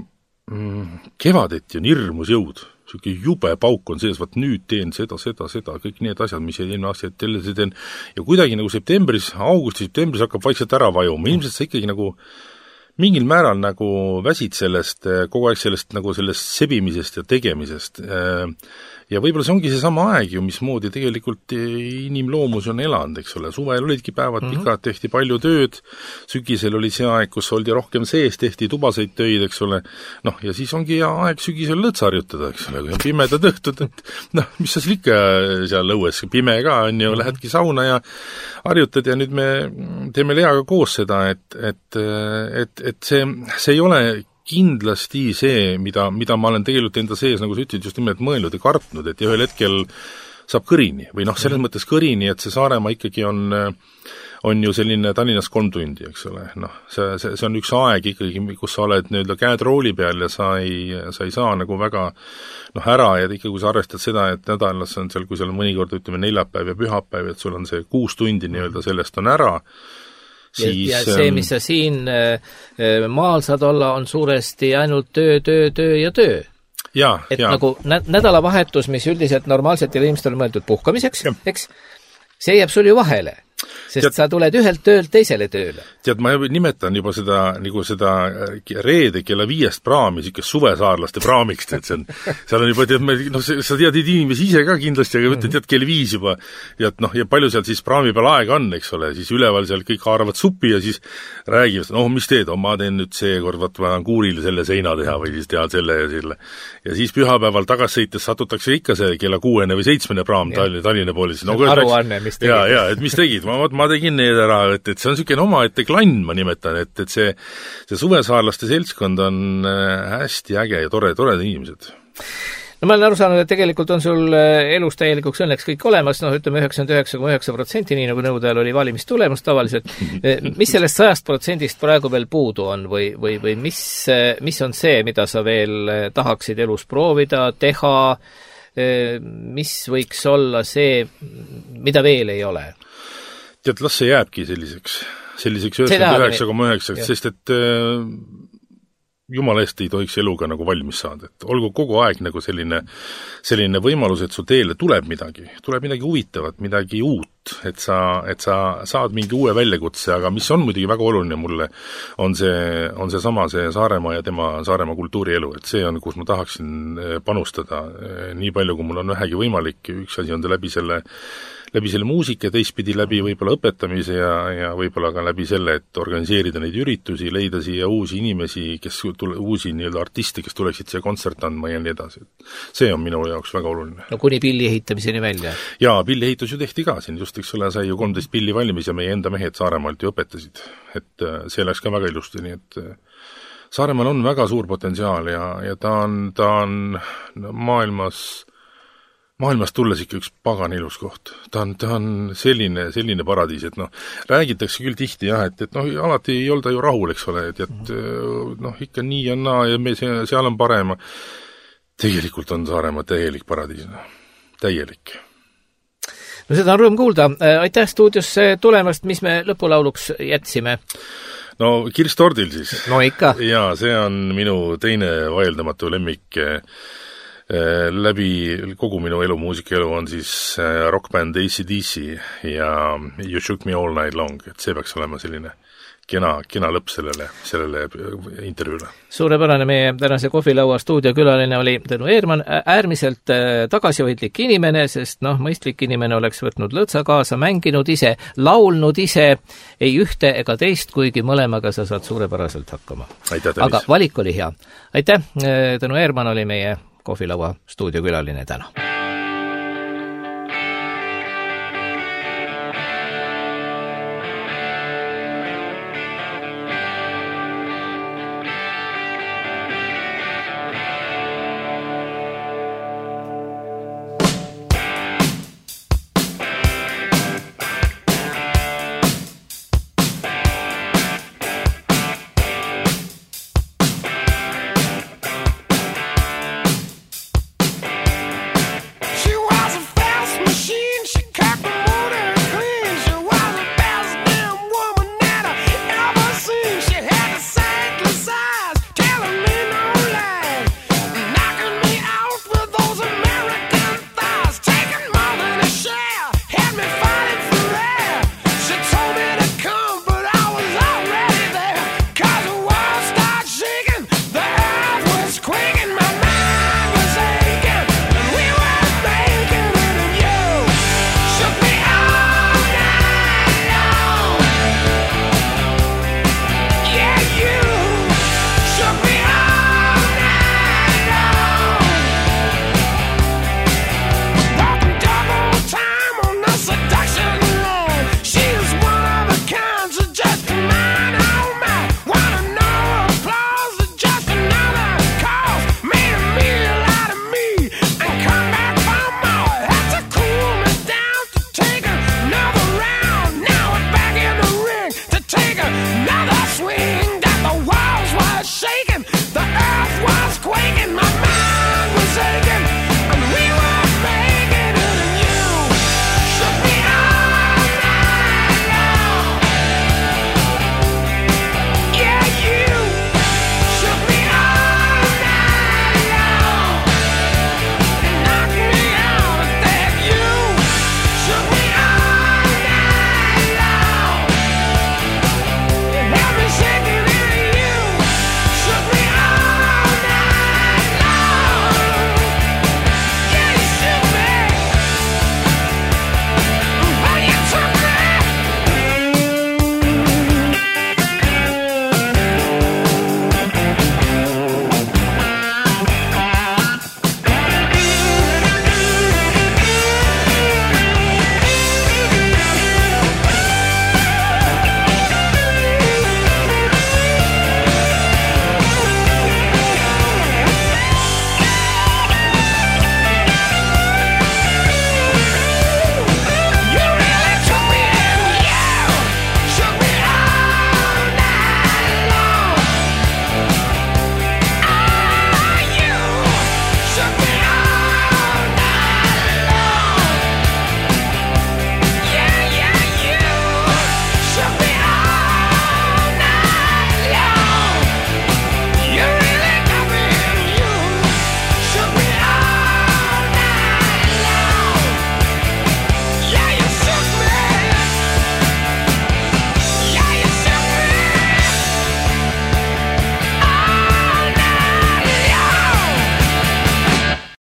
et kevadeti on hirmus jõud, selline jube pauk on sees, vaat nüüd teen seda, kõik need asjad, mis eelmine aasta teen, ja kuidagi nagu augustis-septembris hakkab vaikselt ära vajuma, ilmselt sa ikkagi nagu mingil määral nagu väsid sellest, kogu aeg sellest sebimisest ja tegemisest. Ja võib-olla see ongi see sama aeg ju, mismoodi tegelikult inimloomus on elanud, eks ole. Suvel olidki päevad pikad, tehti palju tööd, sügisel oli see aeg, kus oldi rohkem sees, tehti tubaseid töid, eks ole. Ja siis ongi aeg sügisel lõtsa harjutada, eks ole, kui on pimedad õhtud, et mis sa seal ikka seal õues, pime ka on ju, lähedki sauna ja harjutad ja nüüd me teeme Leaga koos seda, et see ei ole kindlasti see, mida ma olen tegelikult enda sees, nagu sa ütlesid, just nimelt mõelnud ja kartnud, et ühel hetkel saab kõrini või selles mõttes kõrini, et see Saaremaa ikkagi on ju selline Tallinnast 3 tundi, eks ole. See on üks aeg ikkagi, kus sa oled käed rooli peal ja sa ei saa nagu väga ära ja ikka, kui sa arvestad seda, et nädalas on seal, kui seal on mõnikord, ütleme, neljapäev ja pühapäev, et sul on see 6 tundi sellest on ära. Siis, ja see, mis sa siin maal saad olla, on suuresti ainult töö ja töö. Et nagu nädalavahetus, mis üldiselt normaalsetele inimestele mõeldud puhkamiseks, eks, see jääb sul ju vahele. Sest sa tuled ühelt töölt teisele tööle. Tead, ma nimetan juba seda reede kella 5 praami, siukest suvesaarlaste praamiks, et seal on juba, sa tead inimesi ise ka kindlasti, aga tead kell 5 juba, ja palju seal siis praami peal aega on, eks ole, siis üleval seal kõik haaravad suppi ja siis räägivad, mis teed, ma teen nüüd seekord, ma kuurile selle seina teha või siis tean selle ja selle. Ja siis pühapäeval tagas sõites satutakse ikka see kella 6 või 7 praam Tallinna poole. Aruanne, mis tegid. Ja, et mis tegid, ma tegin need ära, et see on selline omaette klann, ma nimetan, et see suvesaarlaste seltskond on hästi äge ja toredad inimesed. No ma olen aru saanud, et tegelikult on sul elus täielikuks õnneks kõik olemas, ütleme 99,9%, nii nagu nõude ajal oli valimistulemus tavaliselt. Mis sellest 100% praegu veel puudu on või mis on see, mida sa veel tahaksid elus proovida, teha, mis võiks olla see, mida veel ei ole? Tead, las see jääbki selliseks 99,9, sest et jumala eest ei tohiks eluga nagu valmis saada, et olgu kogu aeg nagu selline võimalus, et su teele tuleb midagi huvitavat, midagi uut, et sa saad mingi uue väljakutse, aga mis on muidugi väga oluline mulle, on seesama see Saaremaa ja tema Saaremaa kultuurielu, et see on, kus ma tahaksin panustada nii palju, kui mul on vähegi võimalik, üks asi on ta läbi selle muusika, teistpidi läbi võib-olla õpetamise ja võib-olla ka läbi selle, et organiseerida neid üritusi, leida siia uusi inimesi, uusi artiste, kes tuleksid siia kontsert andma ja nii edasi. See on minu jaoks väga oluline. No kuni pilli ehitamiseni välja? Jaa, pilli ehitus ju tehti ka siin, just eks ole, sai ju 13 pilli valmis ja meie enda mehed Saaremaalt ju õpetasid. Et see läks ka väga ilusti, nii et Saaremaal on väga suur potentsiaal ja ta on maailmas tulles ikka üks pagan ilus koht. Ta on selline paradiis, et räägitakse küll tihti jah, et alati ei olda ju rahul, eks ole, et ikka nii ja naa ja seal on parema. Tegelikult on Saaremaa täielik paradiis, täielik. No seda on rõõm kuulda. Aitäh stuudiosse tulemast, mis me lõpulauluks jätsime? No Kirst Tordil siis. No ikka. Ja see on minu teine vaieldamatu lemmik läbi kogu minu elu, muusikaelu on siis rockbänd AC/DC ja You Shook Me All Night Long, et see peaks olema selline kena lõpp sellele intervjuule. Suurepärane, meie tänase kohvilaua stuudiokülaline oli Tõnu Eermann, äärmiselt tagasihoidlik inimene, sest mõistlik inimene oleks võtnud lõtsa kaasa, mänginud ise, laulnud ise, ei ühte ega teist, kuigi mõlemaga sa saad suurepäraselt hakkama. Aitäh, aga valik oli hea. Aitäh, Tõnu Eermann oli meie kohvilaua stuudiokülaline täna.